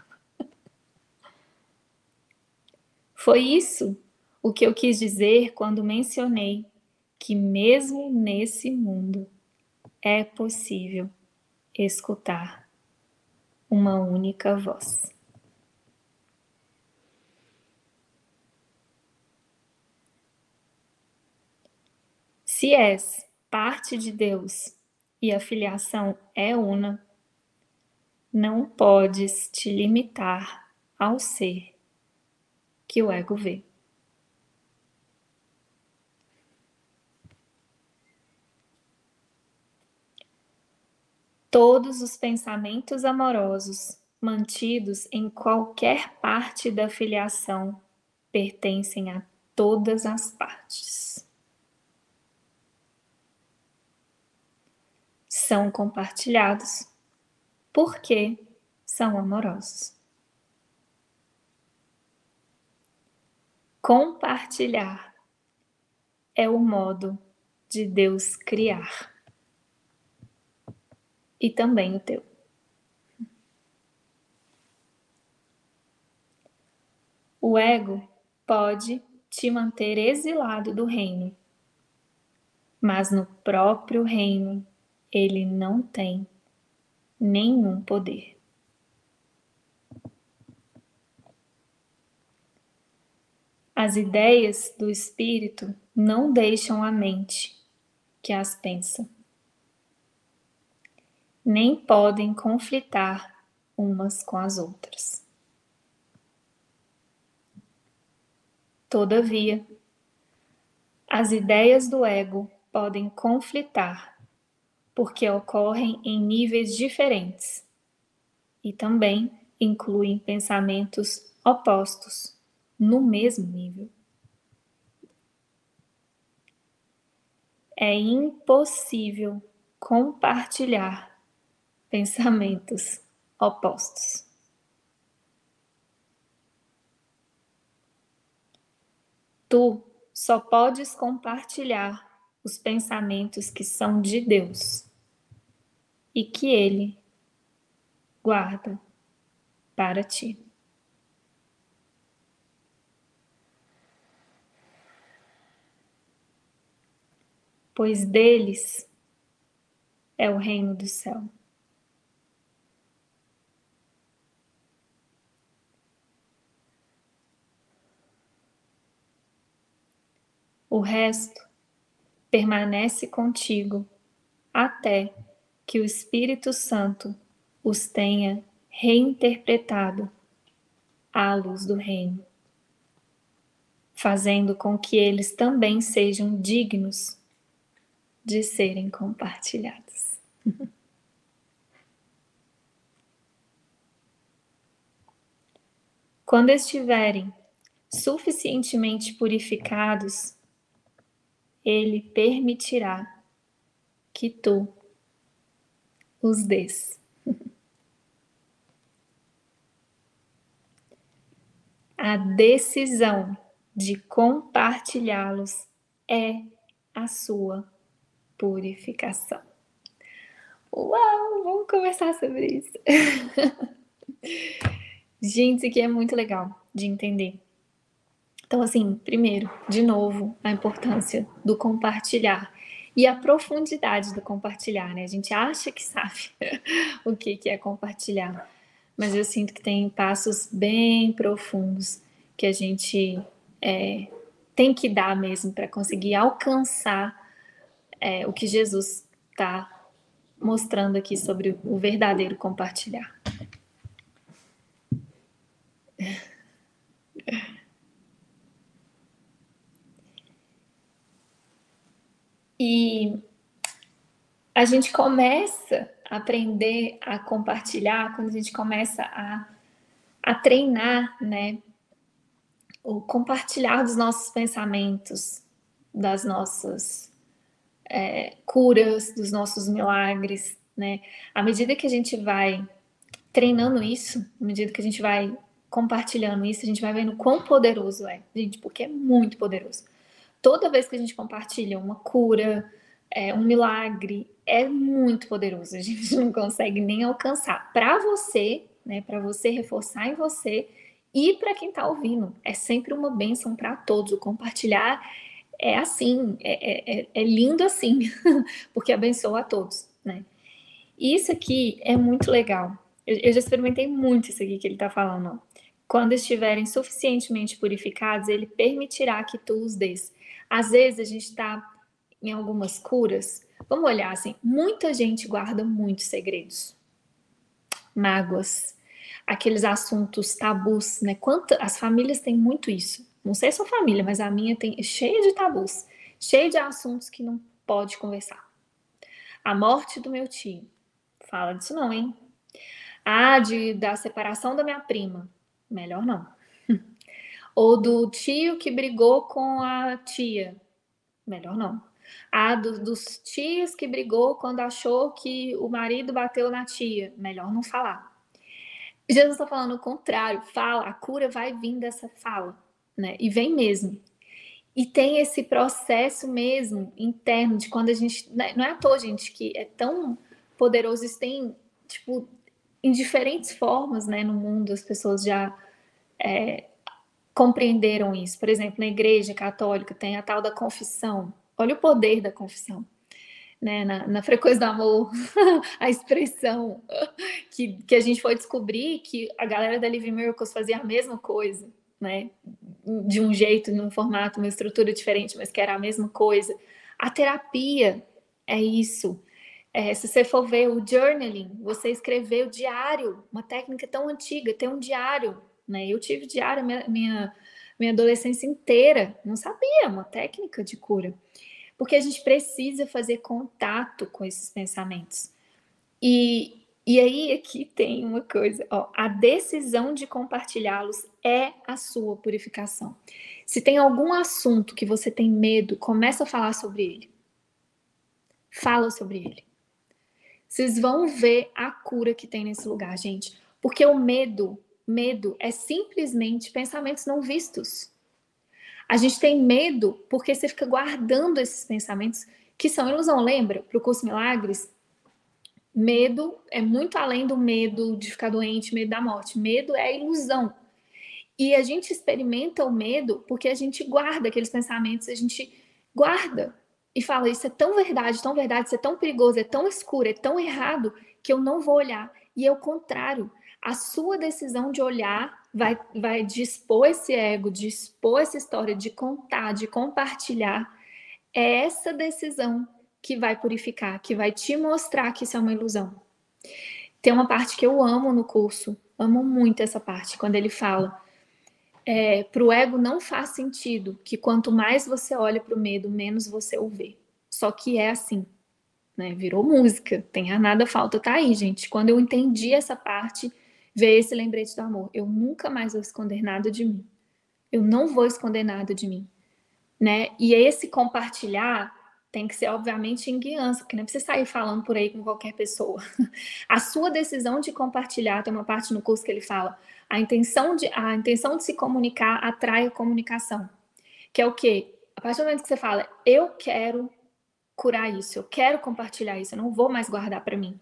Foi isso o que eu quis dizer quando mencionei que mesmo nesse mundo é possível escutar uma única voz. Se és parte de Deus e a filiação é una, não podes te limitar ao ser que o ego vê. Todos os pensamentos amorosos mantidos em qualquer parte da filiação pertencem a todas as partes. São compartilhados porque são amorosos. Compartilhar é o modo de Deus criar. E também o teu. O ego pode te manter exilado do reino, mas no próprio reino ele não tem nenhum poder. As ideias do espírito não deixam a mente que as pensa, nem podem conflitar umas com as outras. Todavia, as ideias do ego podem conflitar, porque ocorrem em níveis diferentes e também incluem pensamentos opostos no mesmo nível. É impossível compartilhar pensamentos opostos. Tu só podes compartilhar os pensamentos que são de Deus e que Ele guarda para ti. Pois deles é o reino do céu. O resto permanece contigo até que o Espírito Santo os tenha reinterpretado à luz do reino, fazendo com que eles também sejam dignos de serem compartilhados. Quando estiverem suficientemente purificados, Ele permitirá que tu os dês. A decisão de compartilhá-los é a sua purificação. Uau, vamos conversar sobre isso. Gente, isso aqui é muito legal de entender. Então, assim, primeiro, de novo, a importância do compartilhar e a profundidade do compartilhar, né? A gente acha que sabe o que é compartilhar, mas eu sinto que tem passos bem profundos que a gente é, tem que dar mesmo para conseguir alcançar é, o que Jesus está mostrando aqui sobre o verdadeiro compartilhar. E a gente começa a aprender a compartilhar quando a gente começa a, a treinar, né, o compartilhar dos nossos pensamentos, das nossas é, curas, dos nossos milagres, né? À medida que a gente vai treinando isso, à medida que a gente vai compartilhando isso, a gente vai vendo quão poderoso é, gente, porque é muito poderoso. Toda vez que a gente compartilha uma cura, é, um milagre, é muito poderoso. A gente não consegue nem alcançar. Para você, né? Para você reforçar em você e para quem está ouvindo, é sempre uma bênção para todos. O compartilhar é assim, é, é, é lindo assim, porque abençoa a todos, né? E isso aqui é muito legal. Eu, eu já experimentei muito isso aqui que ele está falando. Ó. Quando estiverem suficientemente purificados, ele permitirá que tu os des. Às vezes a gente está em algumas curas. Vamos olhar assim, muita gente guarda muitos segredos, mágoas, aqueles assuntos tabus, né? Quanto, as famílias têm muito isso. Não sei a sua família, mas a minha tem cheia de tabus, cheia de assuntos que não pode conversar. A morte do meu tio, fala disso não, hein? Ah, de, da separação da minha prima, melhor não. Ou do tio que brigou com a tia, melhor não. Ah, do, dos tios que brigou quando achou que o marido bateu na tia, melhor não falar. Jesus está falando o contrário, fala, a cura vai vir dessa fala, né? E vem mesmo. E tem esse processo mesmo interno de quando a gente. Não é à toa, gente, que é tão poderoso. Isso tem, tipo, em diferentes formas, né? No mundo, as pessoas já é, compreenderam isso. Por exemplo, na igreja católica tem a tal da confissão. Olha o poder da confissão. Né, na, na Frequência do Amor, a expressão que, que a gente foi descobrir que a galera da Living Miracles fazia a mesma coisa, né? De um jeito, num formato, uma estrutura diferente, mas que era a mesma coisa. A terapia é isso. É, se você for ver o journaling, você escrever o diário, uma técnica tão antiga, ter um diário, né? Eu tive diário minha, minha, minha adolescência inteira, não sabia, uma técnica de cura. Porque a gente precisa fazer contato com esses pensamentos. E, e aí aqui tem uma coisa, ó, a decisão de compartilhá-los é a sua purificação. Se tem algum assunto que você tem medo, começa a falar sobre ele. Fala sobre ele. Vocês vão ver a cura que tem nesse lugar, gente. Porque o medo, medo é simplesmente pensamentos não vistos. A gente tem medo porque você fica guardando esses pensamentos que são ilusão. Lembra? Para o curso Milagres, medo é muito além do medo de ficar doente, medo da morte. Medo é ilusão. E a gente experimenta o medo porque a gente guarda aqueles pensamentos, a gente guarda e fala, isso é tão verdade, tão verdade, isso é tão perigoso, é tão escuro, é tão errado que eu não vou olhar. E é o contrário. A sua decisão de olhar vai, vai dispor esse ego, dispor essa história, de contar, de compartilhar. É essa decisão que vai purificar, que vai te mostrar que isso é uma ilusão. Tem uma parte que eu amo no curso, amo muito essa parte, quando ele fala, é, para o ego não faz sentido que quanto mais você olha para o medo, menos você o vê. Só que é assim, né? Virou música, tem a nada falta, tá aí, gente. Quando eu entendi essa parte, veio esse lembrete do amor. Eu nunca mais vou esconder nada de mim. Eu não vou esconder nada de mim, né? E esse compartilhar tem que ser, obviamente, em guiança, porque não é pra você sair falando por aí com qualquer pessoa. A sua decisão de compartilhar, tem uma parte no curso que ele fala, a intenção de, a intenção de se comunicar atrai a comunicação. Que é o quê? A partir do momento que você fala, eu quero curar isso, eu quero compartilhar isso, eu não vou mais guardar para mim.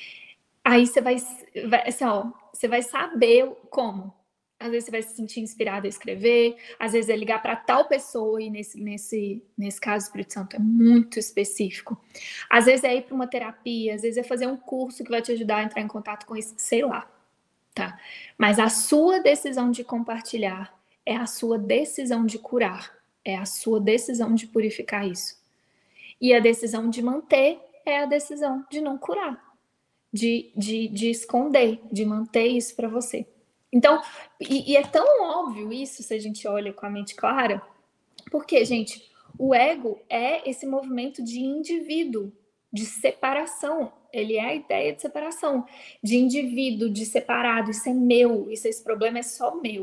Aí você vai, vai, assim, ó, você vai saber como. Às vezes você vai se sentir inspirado a escrever, às vezes é ligar para tal pessoa, e nesse, nesse, nesse caso o Espírito Santo é muito específico. Às vezes é ir para uma terapia, às vezes é fazer um curso que vai te ajudar a entrar em contato com isso, sei lá, tá? Mas a sua decisão de compartilhar é a sua decisão de curar, é a sua decisão de purificar isso. E a decisão de manter é a decisão de não curar, de, de, de esconder, de manter isso para você. Então, e, e é tão óbvio isso, se a gente olha com a mente clara, porque, gente, o ego é esse movimento de indivíduo, de separação. Ele é a ideia de separação, de indivíduo, de separado. Isso é meu, isso, esse problema é só meu.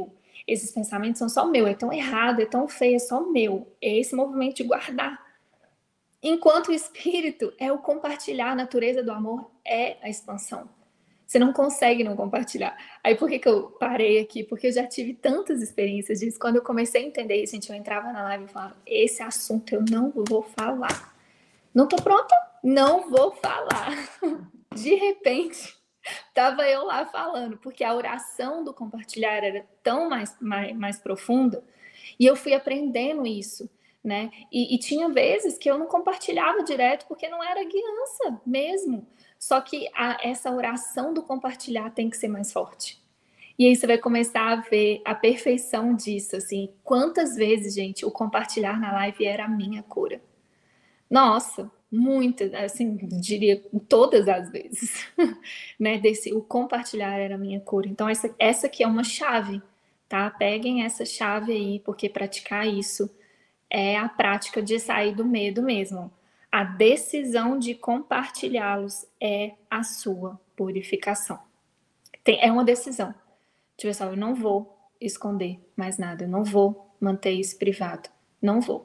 esses pensamentos são só meu, é tão errado, é tão feio, é só meu. É esse movimento de guardar. Enquanto o espírito é o compartilhar, a natureza do amor é a expansão. Você não consegue não compartilhar. Aí por que, que eu parei aqui? Porque eu já tive tantas experiências disso. Quando eu comecei a entender isso, gente, eu entrava na live e falava, esse assunto eu não vou falar. Não tô pronta? Não vou falar. De repente, tava eu lá falando, porque a oração do compartilhar era tão mais, mais, mais profunda, e eu fui aprendendo isso, né? E, e tinha vezes que eu não compartilhava direto, porque não era guiança mesmo. Só que a, essa oração do compartilhar tem que ser mais forte. E aí você vai começar a ver a perfeição disso, assim. Quantas vezes, gente, o compartilhar na live era a minha cura. Nossa, muitas, assim, diria todas as vezes, né? Desse, o compartilhar era a minha cura. Então, essa, essa aqui é uma chave, tá? Peguem essa chave aí, porque praticar isso é a prática de sair do medo mesmo. A decisão de compartilhá-los é a sua purificação. Tem, é uma decisão. Tipo assim, eu não vou esconder mais nada, eu não vou manter isso privado. Não vou.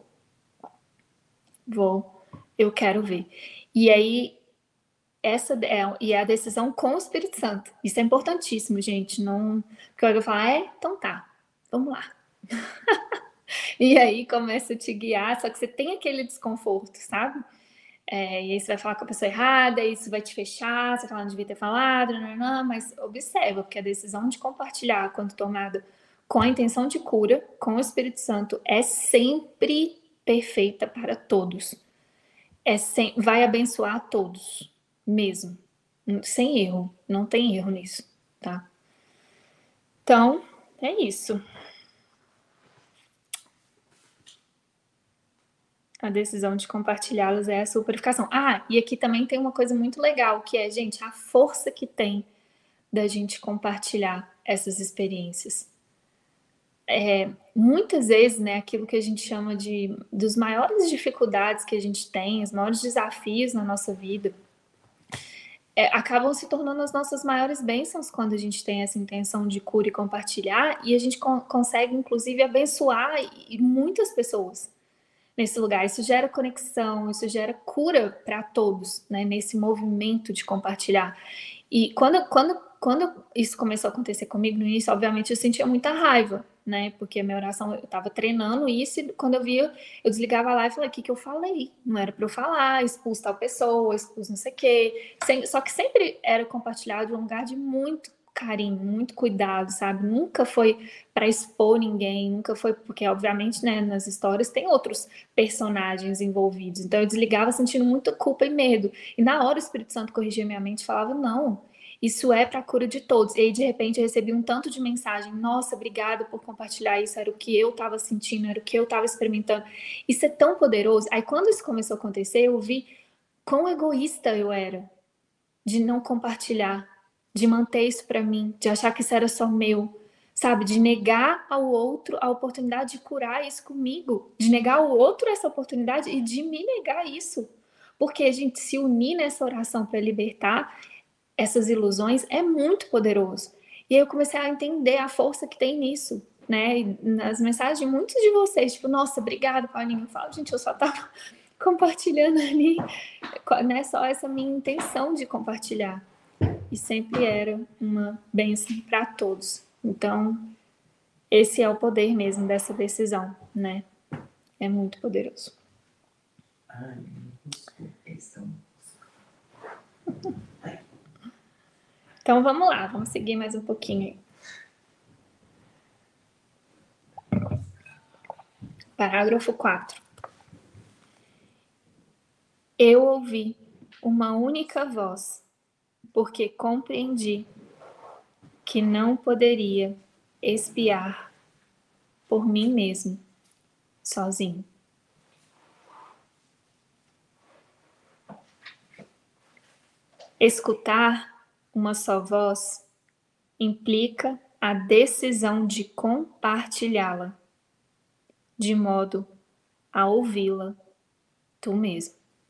Vou. Eu quero ver. E aí, essa é, e é a decisão com o Espírito Santo. Isso é importantíssimo, gente. Não, porque eu falo, é, então tá, vamos lá. E aí começa a te guiar, só que você tem aquele desconforto, sabe? É, e aí você vai falar com a pessoa errada, isso vai te fechar, você fala, não devia ter falado, não, não, mas observa, porque a decisão de compartilhar, quando tomada com a intenção de cura, com o Espírito Santo, é sempre perfeita para todos. É sem, vai abençoar a todos, mesmo. Sem erro, não tem erro nisso, tá? Então, é isso. A decisão de compartilhá-los é a sua purificação. Ah, e aqui também tem uma coisa muito legal, que é, gente, a força que tem da gente compartilhar essas experiências. É, muitas vezes, né, aquilo que a gente chama de dos maiores dificuldades que a gente tem, os maiores desafios na nossa vida, é, acabam se tornando as nossas maiores bênçãos quando a gente tem essa intenção de cura e compartilhar, e a gente con consegue, inclusive, abençoar e, e muitas pessoas nesse lugar. Isso gera conexão, isso gera cura para todos, né, nesse movimento de compartilhar. E quando, quando, quando isso começou a acontecer comigo no início, obviamente eu sentia muita raiva, né? Porque a minha oração, eu tava treinando isso, e quando eu via, eu desligava a live e falei, o que que eu falei? Não era para eu falar, expus tal pessoa, expus não sei o quê. Sem, só que sempre era compartilhado de um lugar de muito carinho, muito cuidado, sabe? Nunca foi para expor ninguém, nunca foi, porque obviamente, né, nas histórias tem outros personagens envolvidos. Então eu desligava sentindo muita culpa e medo. E na hora o Espírito Santo corrigia minha mente e falava, não, isso é para a cura de todos. E aí, de repente, eu recebi um tanto de mensagem. Nossa, obrigada por compartilhar isso. Era o que eu estava sentindo, era o que eu estava experimentando. Isso é tão poderoso. Aí, quando isso começou a acontecer, eu vi quão egoísta eu era de não compartilhar, de manter isso para mim, de achar que isso era só meu, sabe? De negar ao outro a oportunidade de curar isso comigo, de negar ao outro essa oportunidade e de me negar isso. Porque a gente se unir nessa oração para libertar essas ilusões é muito poderoso. E aí eu comecei a entender a força que tem nisso, né? E nas mensagens de muitos de vocês, tipo, nossa, obrigada, Paulinho. Eu falo, gente, eu só tava compartilhando ali, né? Só essa minha intenção de compartilhar. E sempre era uma bênção para todos. Então, esse é o poder mesmo dessa decisão, né? É muito poderoso. Ai, então vamos lá, vamos seguir mais um pouquinho aí. Parágrafo quatro. Eu ouvi uma única voz, porque compreendi que não poderia expiar por mim mesmo, sozinho. Escutar uma só voz implica a decisão de compartilhá-la, de modo a ouvi-la tu mesmo.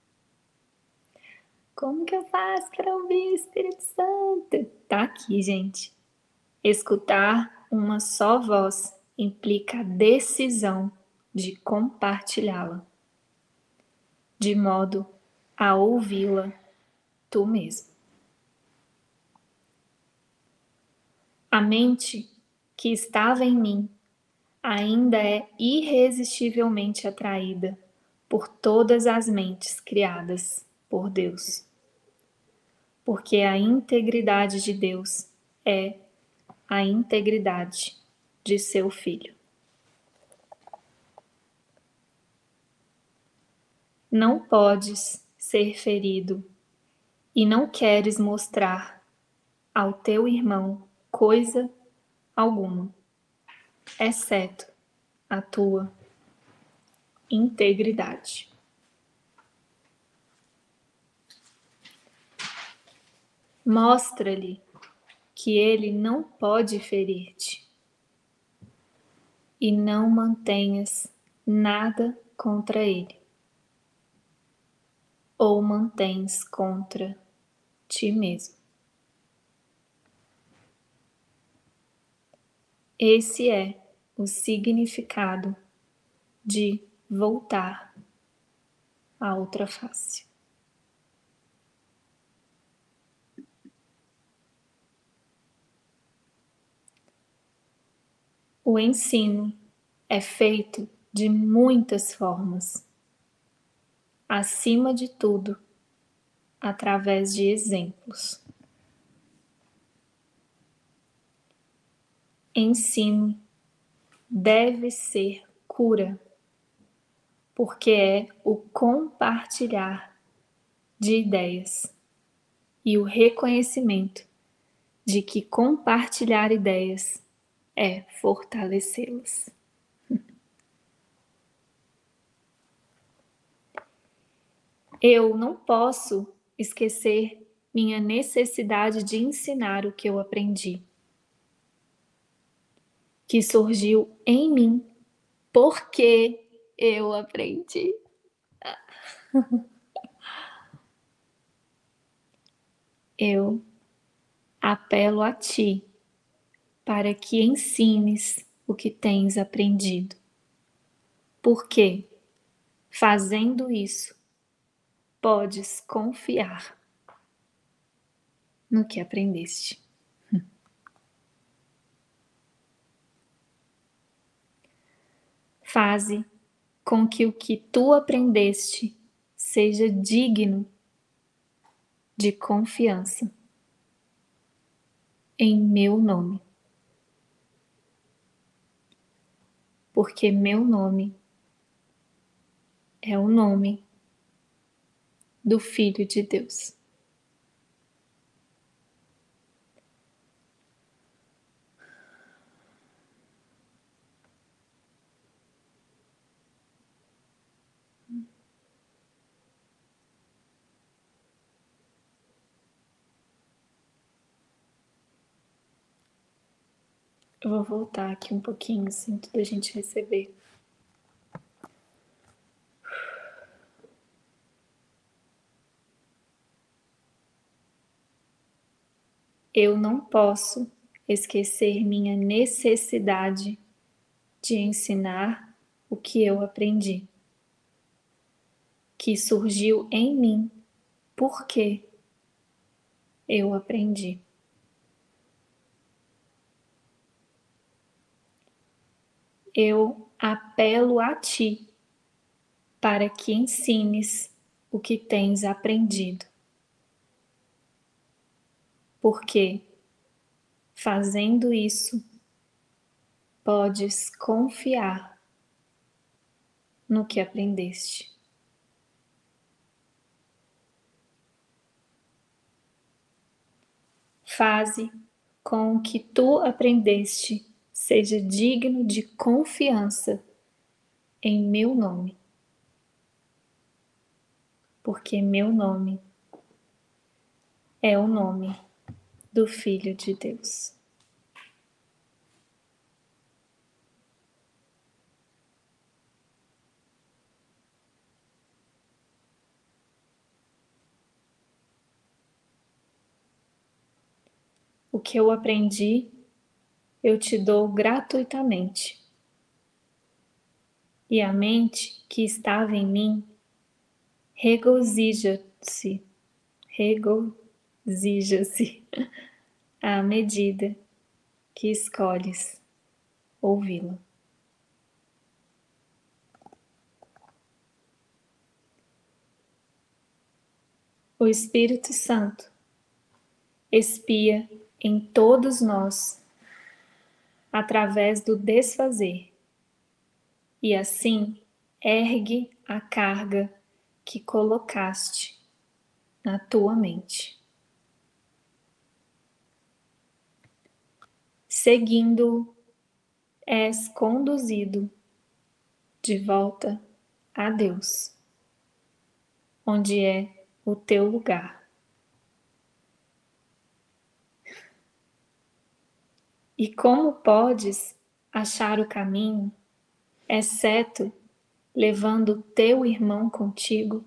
Como que eu faço para ouvir o Espírito Santo? Tá aqui, gente. Escutar uma só voz implica a decisão de compartilhá-la, de modo a ouvi-la tu mesmo. A mente que estava em mim ainda é irresistivelmente atraída por todas as mentes criadas por Deus, porque a integridade de Deus é a integridade de seu Filho. Não podes ser ferido e não queres mostrar ao teu irmão coisa alguma, exceto a tua integridade. Mostra-lhe que ele não pode ferir-te e não mantenhas nada contra ele, ou mantens contra ti mesmo. Esse é o significado de voltar à outra face. O ensino é feito de muitas formas, acima de tudo, através de exemplos. Ensino deve ser cura, porque é o compartilhar de ideias e o reconhecimento de que compartilhar ideias é fortalecê-las. Eu não posso esquecer minha necessidade de ensinar o que eu aprendi, que surgiu em mim porque eu aprendi. Eu apelo a ti para que ensines o que tens aprendido, porque, fazendo isso, podes confiar no que aprendeste. Faze com que o que tu aprendeste seja digno de confiança em meu nome, porque meu nome é o nome do Filho de Deus. Eu vou voltar aqui um pouquinho, assim, antes da gente receber. Eu não posso esquecer minha necessidade de ensinar o que eu aprendi, que surgiu em mim porque eu aprendi. Eu apelo a ti para que ensines o que tens aprendido, porque, fazendo isso, podes confiar no que aprendeste. Faze com que tu aprendeste seja digno de confiança em meu nome, porque meu nome é o nome do Filho de Deus. O que eu aprendi, eu te dou gratuitamente, e a mente que estava em mim regozija-se, regozija-se à medida que escolhes ouvi-la. O Espírito Santo espia em todos nós através do desfazer e assim ergue a carga que colocaste na tua mente. Seguindo, és conduzido de volta a Deus, onde é o teu lugar. E como podes achar o caminho, exceto levando teu irmão contigo?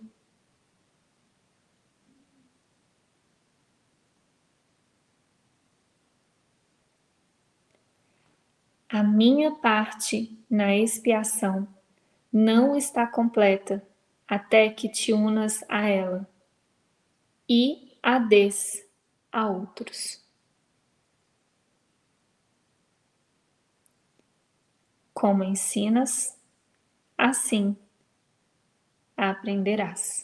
A minha parte na expiação não está completa até que te unas a ela e a des a outros. Como ensinas, assim aprenderás.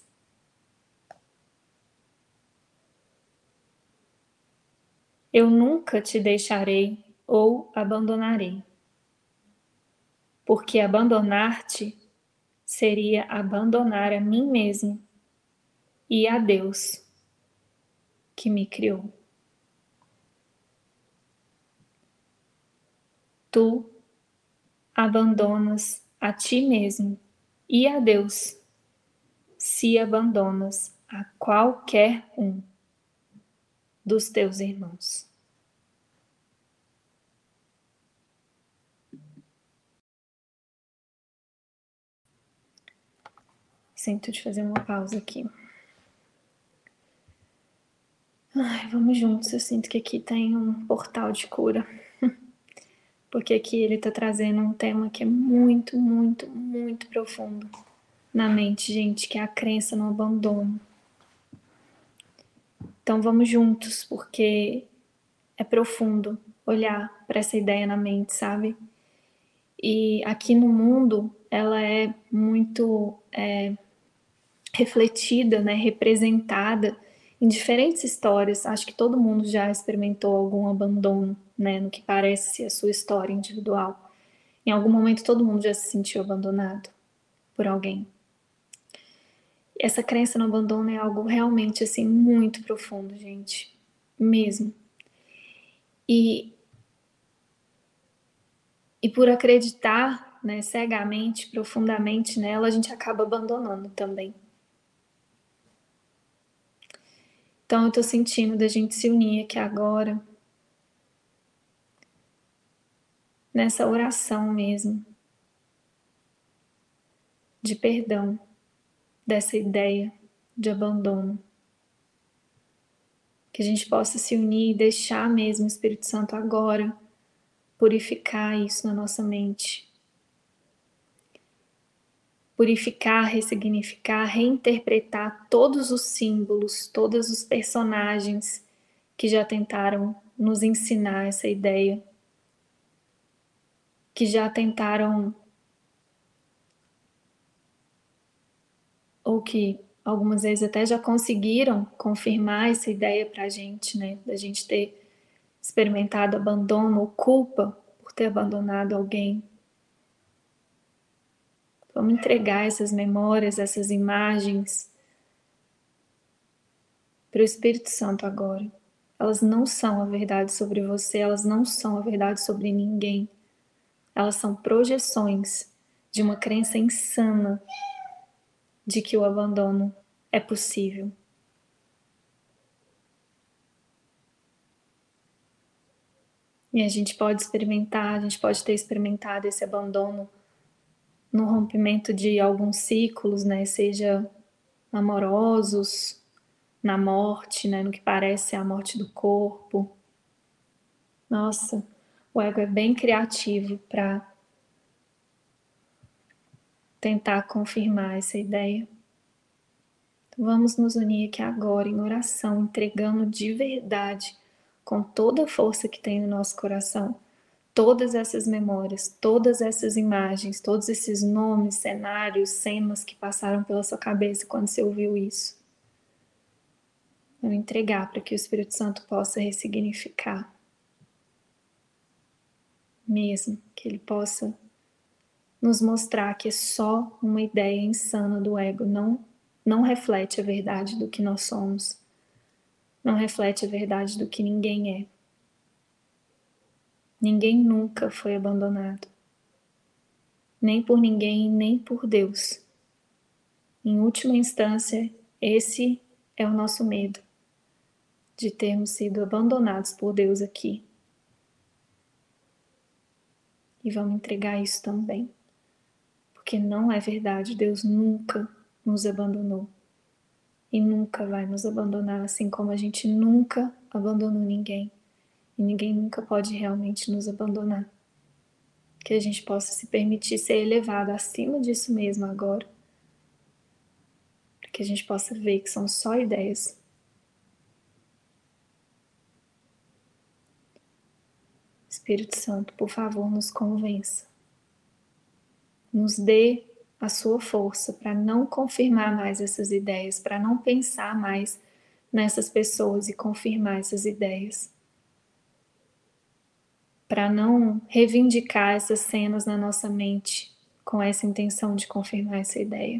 Eu nunca te deixarei ou abandonarei, porque abandonar-te seria abandonar a mim mesmo e a Deus que me criou. Tu abandonas a ti mesmo e a Deus se abandonas a qualquer um dos teus irmãos. Sinto de fazer uma pausa aqui. Ai, vamos juntos. Eu sinto que aqui tem um portal de cura. Porque aqui ele está trazendo um tema que é muito, muito, muito profundo na mente, gente, que é a crença no abandono. Então vamos juntos, porque é profundo olhar para essa ideia na mente, sabe? E aqui no mundo ela é muito é, refletida, né, representada em diferentes histórias. Acho que todo mundo já experimentou algum abandono, né, no que parece ser a sua história individual. Em algum momento todo mundo já se sentiu abandonado por alguém. Essa crença no abandono é algo realmente assim muito profundo, gente, mesmo. E e por acreditar, né, cegamente, profundamente nela, a gente acaba abandonando também. Então eu tô sentindo da gente se unir aqui agora, nessa oração mesmo, de perdão, dessa ideia de abandono. Que a gente possa se unir e deixar mesmo o Espírito Santo agora purificar isso na nossa mente. Purificar, ressignificar, reinterpretar todos os símbolos, todos os personagens que já tentaram nos ensinar essa ideia, que já tentaram, ou que algumas vezes até já conseguiram confirmar essa ideia pra gente, né? Da gente ter experimentado abandono ou culpa por ter abandonado alguém. Vamos entregar essas memórias, essas imagens para o Espírito Santo agora. Elas não são a verdade sobre você, elas não são a verdade sobre ninguém. Elas são projeções de uma crença insana de que o abandono é possível. E a gente pode experimentar, a gente pode ter experimentado esse abandono no rompimento de alguns ciclos, né? Seja amorosos, na morte, né? No que parece a morte do corpo. Nossa, o ego é bem criativo para tentar confirmar essa ideia. Então, vamos nos unir aqui agora em oração, entregando de verdade, com toda a força que tem no nosso coração, todas essas memórias, todas essas imagens, todos esses nomes, cenários, cenas que passaram pela sua cabeça quando você ouviu isso. Vamos entregar para que o Espírito Santo possa ressignificar. Mesmo que ele possa nos mostrar que é só uma ideia insana do ego, não, não reflete a verdade do que nós somos, não reflete a verdade do que ninguém é. Ninguém nunca foi abandonado, nem por ninguém, nem por Deus. Em última instância, esse é o nosso medo, de termos sido abandonados por Deus aqui. E vamos entregar isso também. Porque não é verdade, Deus nunca nos abandonou. E nunca vai nos abandonar, assim como a gente nunca abandonou ninguém. E ninguém nunca pode realmente nos abandonar. Que a gente possa se permitir ser elevado acima disso mesmo agora. Para que a gente possa ver que são só ideias. Espírito Santo, por favor, nos convença. Nos dê a sua força para não confirmar mais essas ideias, para não pensar mais nessas pessoas e confirmar essas ideias. Para não reivindicar essas cenas na nossa mente com essa intenção de confirmar essa ideia.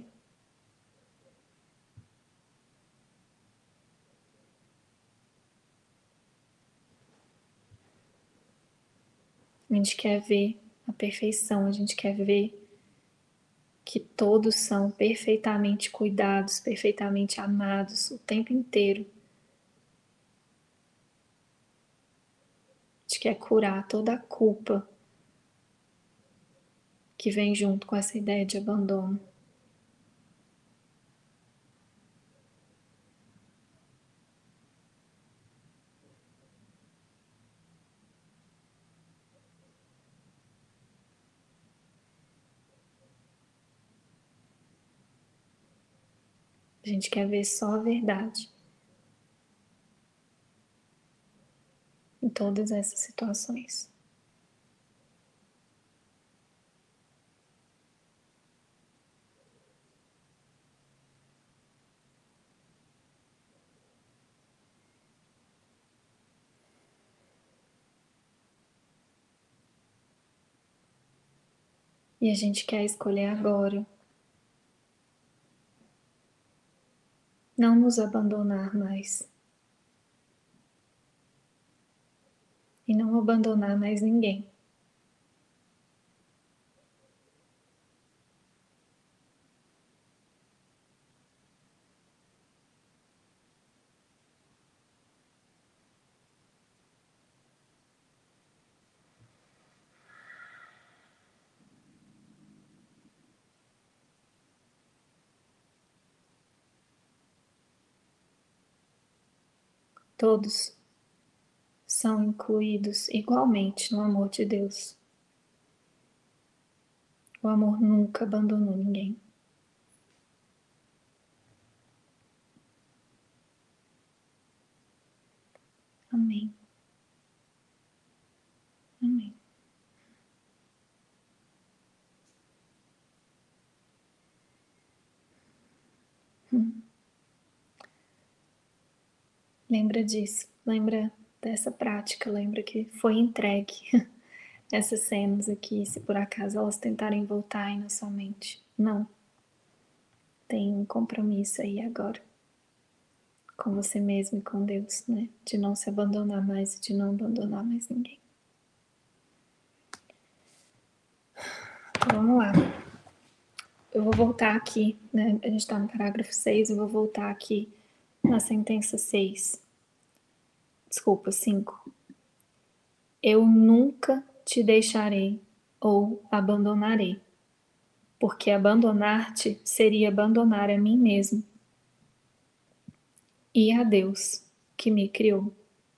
A gente quer ver a perfeição, a gente quer ver que todos são perfeitamente cuidados, perfeitamente amados o tempo inteiro. A gente quer curar toda a culpa que vem junto com essa ideia de abandono. A gente quer ver só a verdade em todas essas situações. E a gente quer escolher agora não nos abandonar mais. E não abandonar mais ninguém. Todos são incluídos igualmente no amor de Deus. O amor nunca abandonou ninguém. Amém. Amém. Hum. Lembra disso, lembra dessa prática, lembra que foi entregue essas cenas aqui, se por acaso elas tentarem voltar aí na sua mente. Não. Tem um compromisso aí agora com você mesmo e com Deus, né? De não se abandonar mais e de não abandonar mais ninguém. Então, vamos lá. Eu vou voltar aqui, né? A gente está no parágrafo seis, eu vou voltar aqui na sentença seis. Desculpa, cinco. Eu nunca te deixarei ou abandonarei, porque abandonar-te seria abandonar a mim mesmo e a Deus que me criou.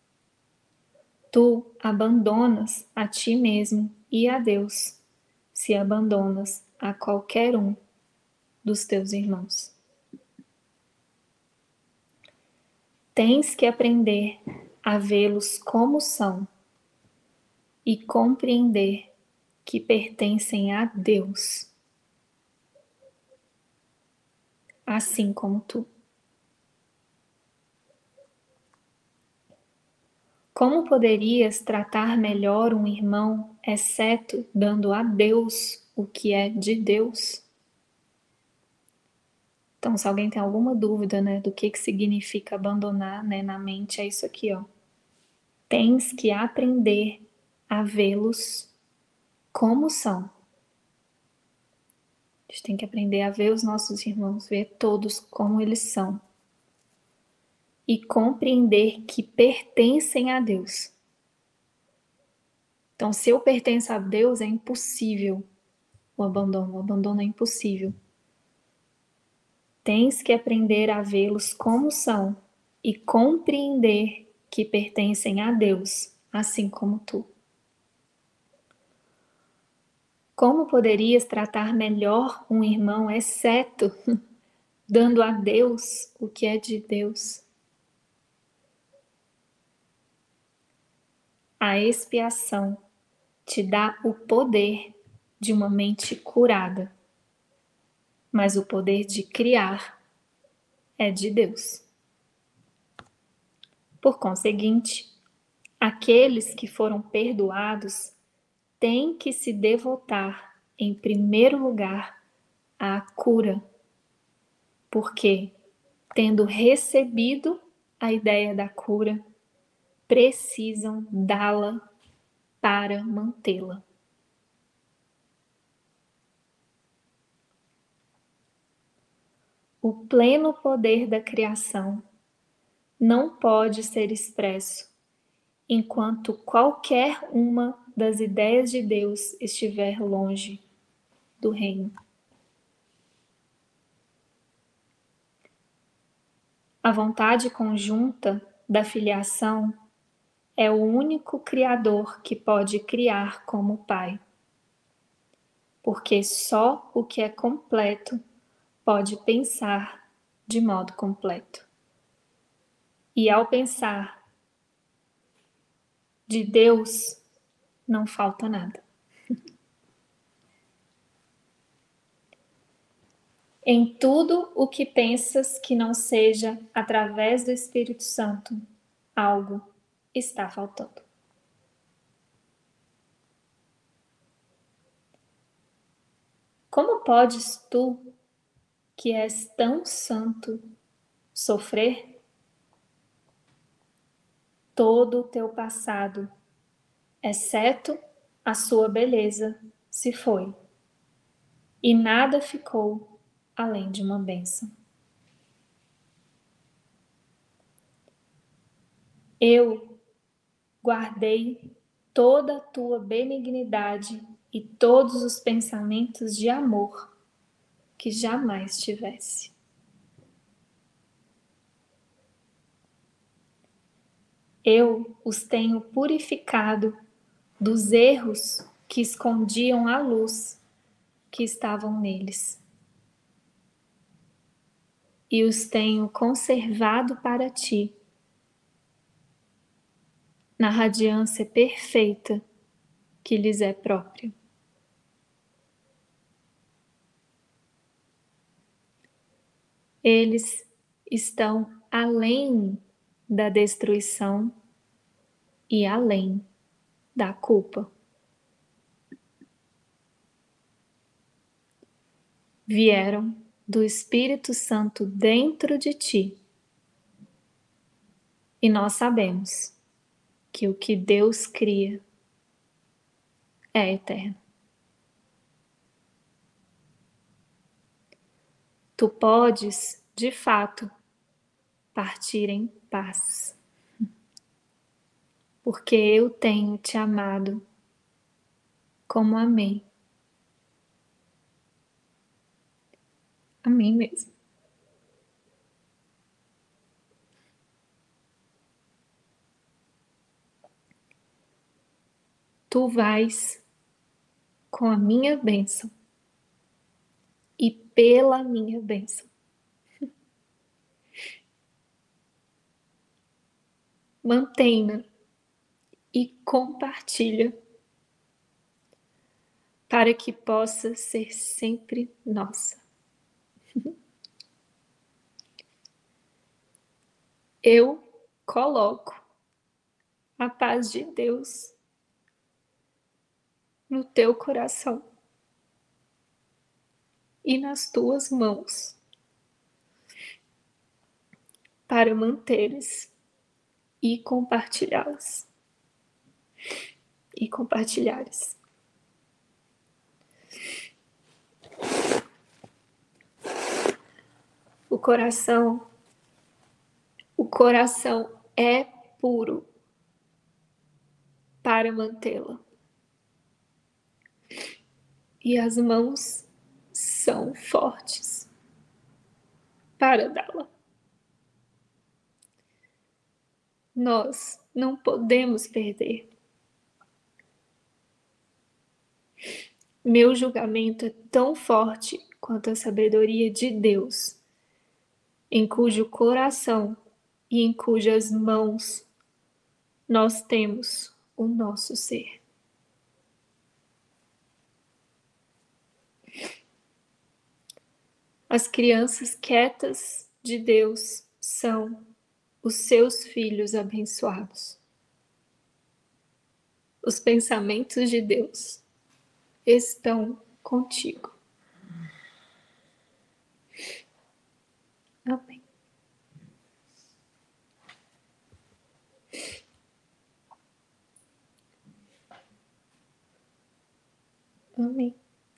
Tu abandonas a ti mesmo e a Deus, se abandonas a qualquer um dos teus irmãos. Tens que aprender a vê-los como são e compreender que pertencem a Deus, assim como tu. Como poderias tratar melhor um irmão, exceto dando a Deus o que é de Deus? Então, se alguém tem alguma dúvida, né, do que que significa abandonar, né, na mente, é isso aqui, ó. Tens que aprender a vê-los como são. A gente tem que aprender a ver os nossos irmãos, ver todos como eles são. E compreender que pertencem a Deus. Então, se eu pertenço a Deus, é impossível o abandono. O abandono é impossível. Tens que aprender a vê-los como são e compreender que pertencem a Deus, assim como tu. Como poderias tratar melhor um irmão, exceto dando a Deus o que é de Deus? A expiação te dá o poder de uma mente curada, mas o poder de criar é de Deus. Por conseguinte, aqueles que foram perdoados têm que se devotar, em primeiro lugar, à cura, porque, tendo recebido a ideia da cura, precisam dá-la para mantê-la. O pleno poder da criação não pode ser expresso enquanto qualquer uma das ideias de Deus estiver longe do reino. A vontade conjunta da filiação é o único Criador que pode criar como Pai, porque só o que é completo pode pensar de modo completo. E ao pensar de Deus, não falta nada. Em tudo o que pensas que não seja através do Espírito Santo, algo está faltando. Como podes tu, que és tão santo, sofrer? Todo o teu passado, exceto a sua beleza, se foi, e nada ficou além de uma bênção. Eu guardei toda a tua benignidade e todos os pensamentos de amor que jamais tivesse. Eu os tenho purificado dos erros que escondiam a luz que estavam neles, e os tenho conservado para ti na radiância perfeita que lhes é própria. Eles estão além da destruição e além da culpa. Vieram do Espírito Santo dentro de ti. E nós sabemos que o que Deus cria é eterno. Tu podes, de fato, partir em paz, porque eu tenho te amado como amei a mim mesmo. Tu vais com a minha bênção e pela minha bênção. Mantenha e compartilha para que possa ser sempre nossa. Eu coloco a paz de Deus no teu coração e nas tuas mãos para manteres e compartilhá-las e compartilhares. O coração, o coração é puro para mantê-la. E as mãos são fortes para dá-la. Nós não podemos perder. Meu julgamento é tão forte quanto a sabedoria de Deus, em cujo coração e em cujas mãos nós temos o nosso ser. As crianças quietas de Deus são os seus filhos abençoados. Os pensamentos de Deus estão contigo. Amém. Amém.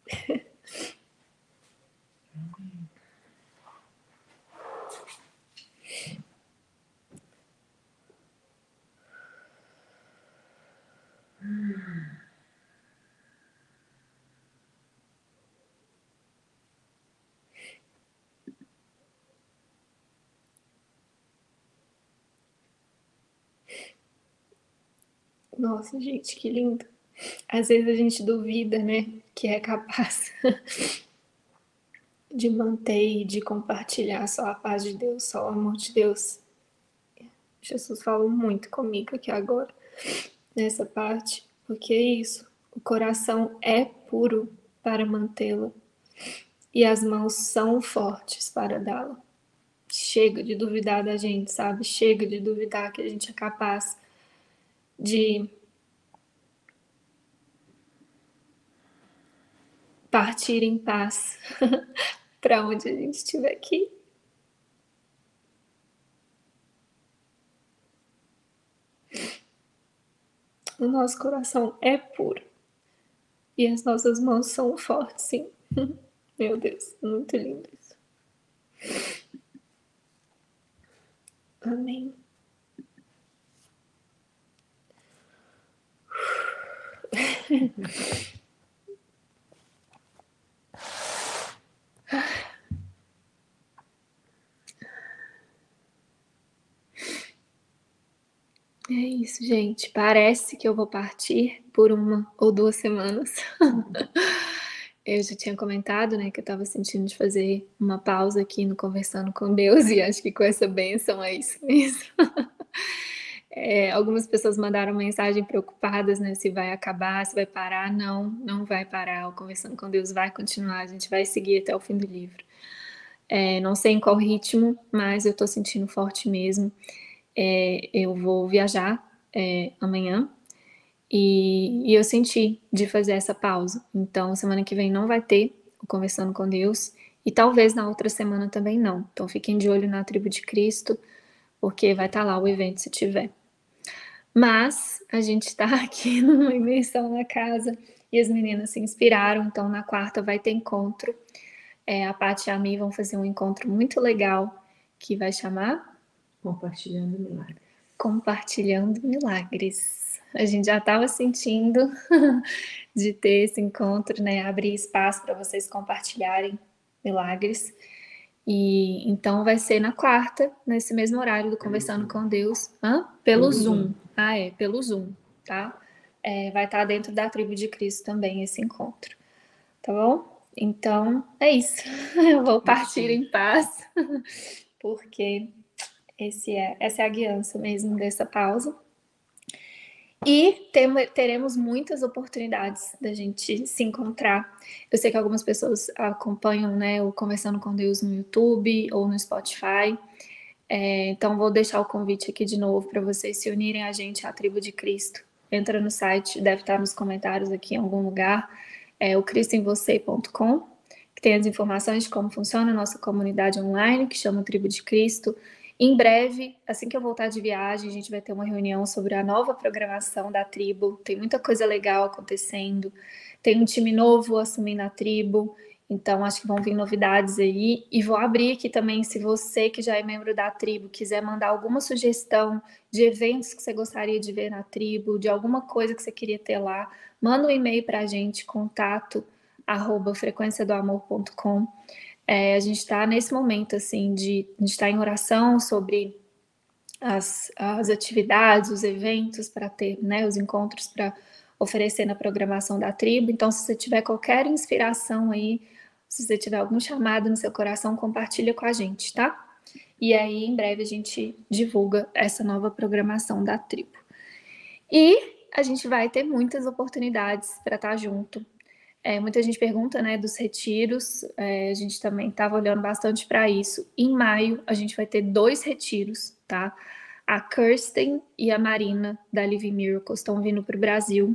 Nossa, gente, que lindo. Às vezes a gente duvida, né, que é capaz de manter e de compartilhar só a paz de Deus, só o amor de Deus. Jesus falou muito comigo aqui agora, nessa parte, porque é isso. O coração é puro para mantê-la e as mãos são fortes para dá-la. Chega de duvidar da gente, sabe? Chega de duvidar que a gente é capaz de partir em paz para onde a gente estiver aqui. O nosso coração é puro e as nossas mãos são fortes, sim. Meu Deus, muito lindo isso. Amém. É isso, gente. Parece que eu vou partir por uma ou duas semanas. Eu já tinha comentado, né, que eu estava sentindo de fazer uma pausa aqui no Conversando com Deus, e acho que com essa bênção é isso mesmo. É, algumas pessoas mandaram mensagem preocupadas, né, se vai acabar, se vai parar. Não, não vai parar. O Conversando com Deus vai continuar, a gente vai seguir até o fim do livro. É, não sei em qual ritmo, mas eu tô sentindo forte mesmo. É, eu vou viajar é, amanhã e, e eu senti de fazer essa pausa. Então, semana que vem não vai ter o Conversando com Deus e talvez na outra semana também não. Então, fiquem de olho na Tribo de Cristo, porque vai estar lá o evento se tiver. Mas a gente está aqui numa imersão na casa e as meninas se inspiraram, então na quarta vai ter encontro. É, a Paty e a Mi vão fazer um encontro muito legal que vai chamar Compartilhando Milagres. Compartilhando Milagres. A gente já estava sentindo de ter esse encontro, né? Abrir espaço para vocês compartilharem milagres. E então vai ser na quarta, nesse mesmo horário do Conversando com Deus. Hã? Pelo, pelo Zoom. Zoom. Ah, é, pelo Zoom, tá? É, vai estar dentro da Tribo de Cristo também esse encontro. Tá bom? Então, é isso. Eu vou partir em paz, porque esse é, essa é a guiança mesmo dessa pausa. E tem, teremos muitas oportunidades da gente se encontrar. Eu sei que algumas pessoas acompanham, né, o Conversando com Deus no YouTube ou no Spotify. É, então, vou deixar o convite aqui de novo para vocês se unirem a gente à Tribo de Cristo. Entra no site, deve estar nos comentários aqui em algum lugar, é o cristo em você ponto com, que tem as informações de como funciona a nossa comunidade online, que chama Tribo de Cristo. Em breve, assim que eu voltar de viagem, a gente vai ter uma reunião sobre a nova programação da tribo. Tem muita coisa legal acontecendo. Tem um time novo assumindo a tribo. Então, acho que vão vir novidades aí. E vou abrir aqui também, se você que já é membro da tribo quiser mandar alguma sugestão de eventos que você gostaria de ver na tribo, de alguma coisa que você queria ter lá, manda um e-mail para a gente, contato arroba frequência do amor ponto com. É, a gente está nesse momento, assim, de a gente está em oração sobre as, as atividades, os eventos para ter, né, os encontros para oferecer na programação da tribo. Então, se você tiver qualquer inspiração aí, se você tiver algum chamado no seu coração, compartilha com a gente, tá? E aí, em breve, a gente divulga essa nova programação da tribo. E a gente vai ter muitas oportunidades para estar junto. É, muita gente pergunta, né, dos retiros, é, a gente também estava olhando bastante para isso. Em maio, a gente vai ter dois retiros, tá? A Kirsten e a Marina, da Living Miracles, estão vindo para o Brasil.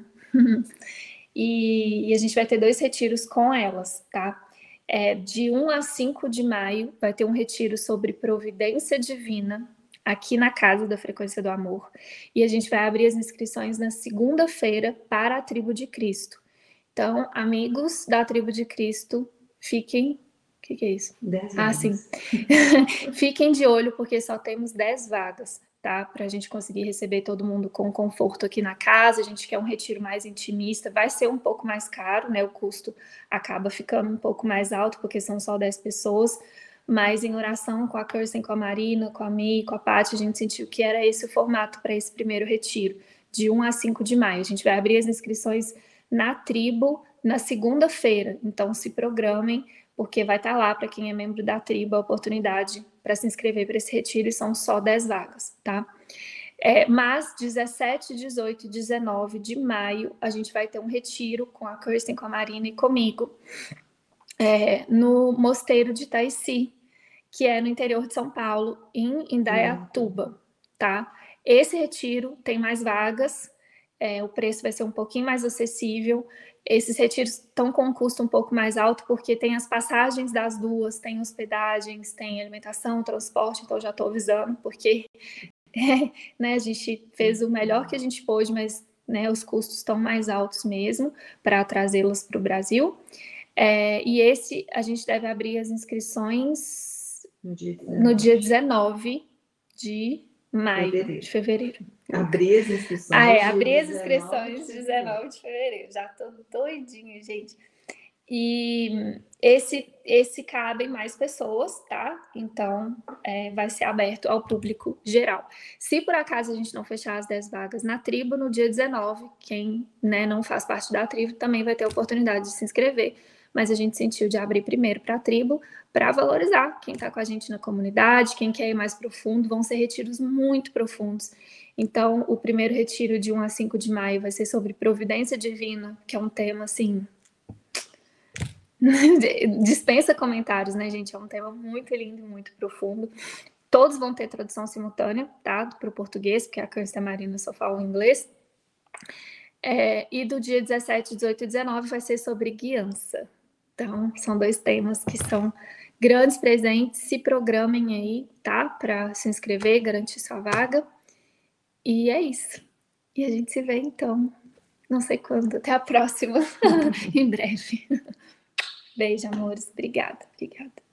e, e a gente vai ter dois retiros com elas, tá? É, de um a cinco de maio, vai ter um retiro sobre providência divina, aqui na Casa da Frequência do Amor. E a gente vai abrir as inscrições na segunda-feira para a Tribo de Cristo. Então, amigos da Tribo de Cristo, fiquem... O que, que é isso? Dez ah, vagas. sim. Fiquem de olho, porque só temos dez vagas, tá? Para a gente conseguir receber todo mundo com conforto aqui na casa. A gente quer um retiro mais intimista. Vai ser um pouco mais caro, né? O custo acaba ficando um pouco mais alto, porque são só dez pessoas. Mas em oração com a Kirsten, com a Marina, com a Mi, com a Paty, a gente sentiu que era esse o formato para esse primeiro retiro, de um a cinco de maio. A gente vai abrir as inscrições na tribo na segunda-feira, então se programem, porque vai estar lá para quem é membro da tribo a oportunidade para se inscrever para esse retiro, e são só dez vagas, tá? É, mas dezessete, dezoito e dezenove de maio a gente vai ter um retiro com a Kirsten, com a Marina e comigo, é, no Mosteiro de Itaici, que é no interior de São Paulo, em Indaiatuba, tá? Esse retiro tem mais vagas, é, o preço vai ser um pouquinho mais acessível. Esses retiros estão com um custo um pouco mais alto, porque tem as passagens das duas, tem hospedagens, tem alimentação, transporte, então já estou avisando, porque é, né, a gente fez o melhor que a gente pôde, mas né, os custos estão mais altos mesmo para trazê-las para o Brasil. É, e esse a gente deve abrir as inscrições No dia dezenove, no dia dezenove de maio, fevereiro. de fevereiro. Abrir as inscrições. Ah, é, dia abrir as dezenove inscrições de dezenove de fevereiro. Já tô doidinho, gente. E esse, esse cabem mais pessoas, tá? Então, é, vai ser aberto ao público geral. Se por acaso a gente não fechar as dez vagas na tribo, no dia dezenove, quem né, não faz parte da tribo também vai ter a oportunidade de se inscrever. Mas a gente sentiu de abrir primeiro para a tribo, para valorizar quem está com a gente na comunidade, quem quer ir mais profundo. Vão ser retiros muito profundos. Então, o primeiro retiro de um a cinco de maio vai ser sobre providência divina, que é um tema, assim, dispensa comentários, né, gente? É um tema muito lindo, muito profundo. Todos vão ter tradução simultânea, tá? Para o português, porque a Kirsten e a Marina só falam inglês. É, e do dia dezessete, dezoito e dezenove vai ser sobre guiança. Então, são dois temas que são grandes presentes. Se programem aí, tá? Para se inscrever, garantir sua vaga. E é isso. E a gente se vê, então, não sei quando. Até a próxima, em breve. Beijo, amores. Obrigada, obrigada.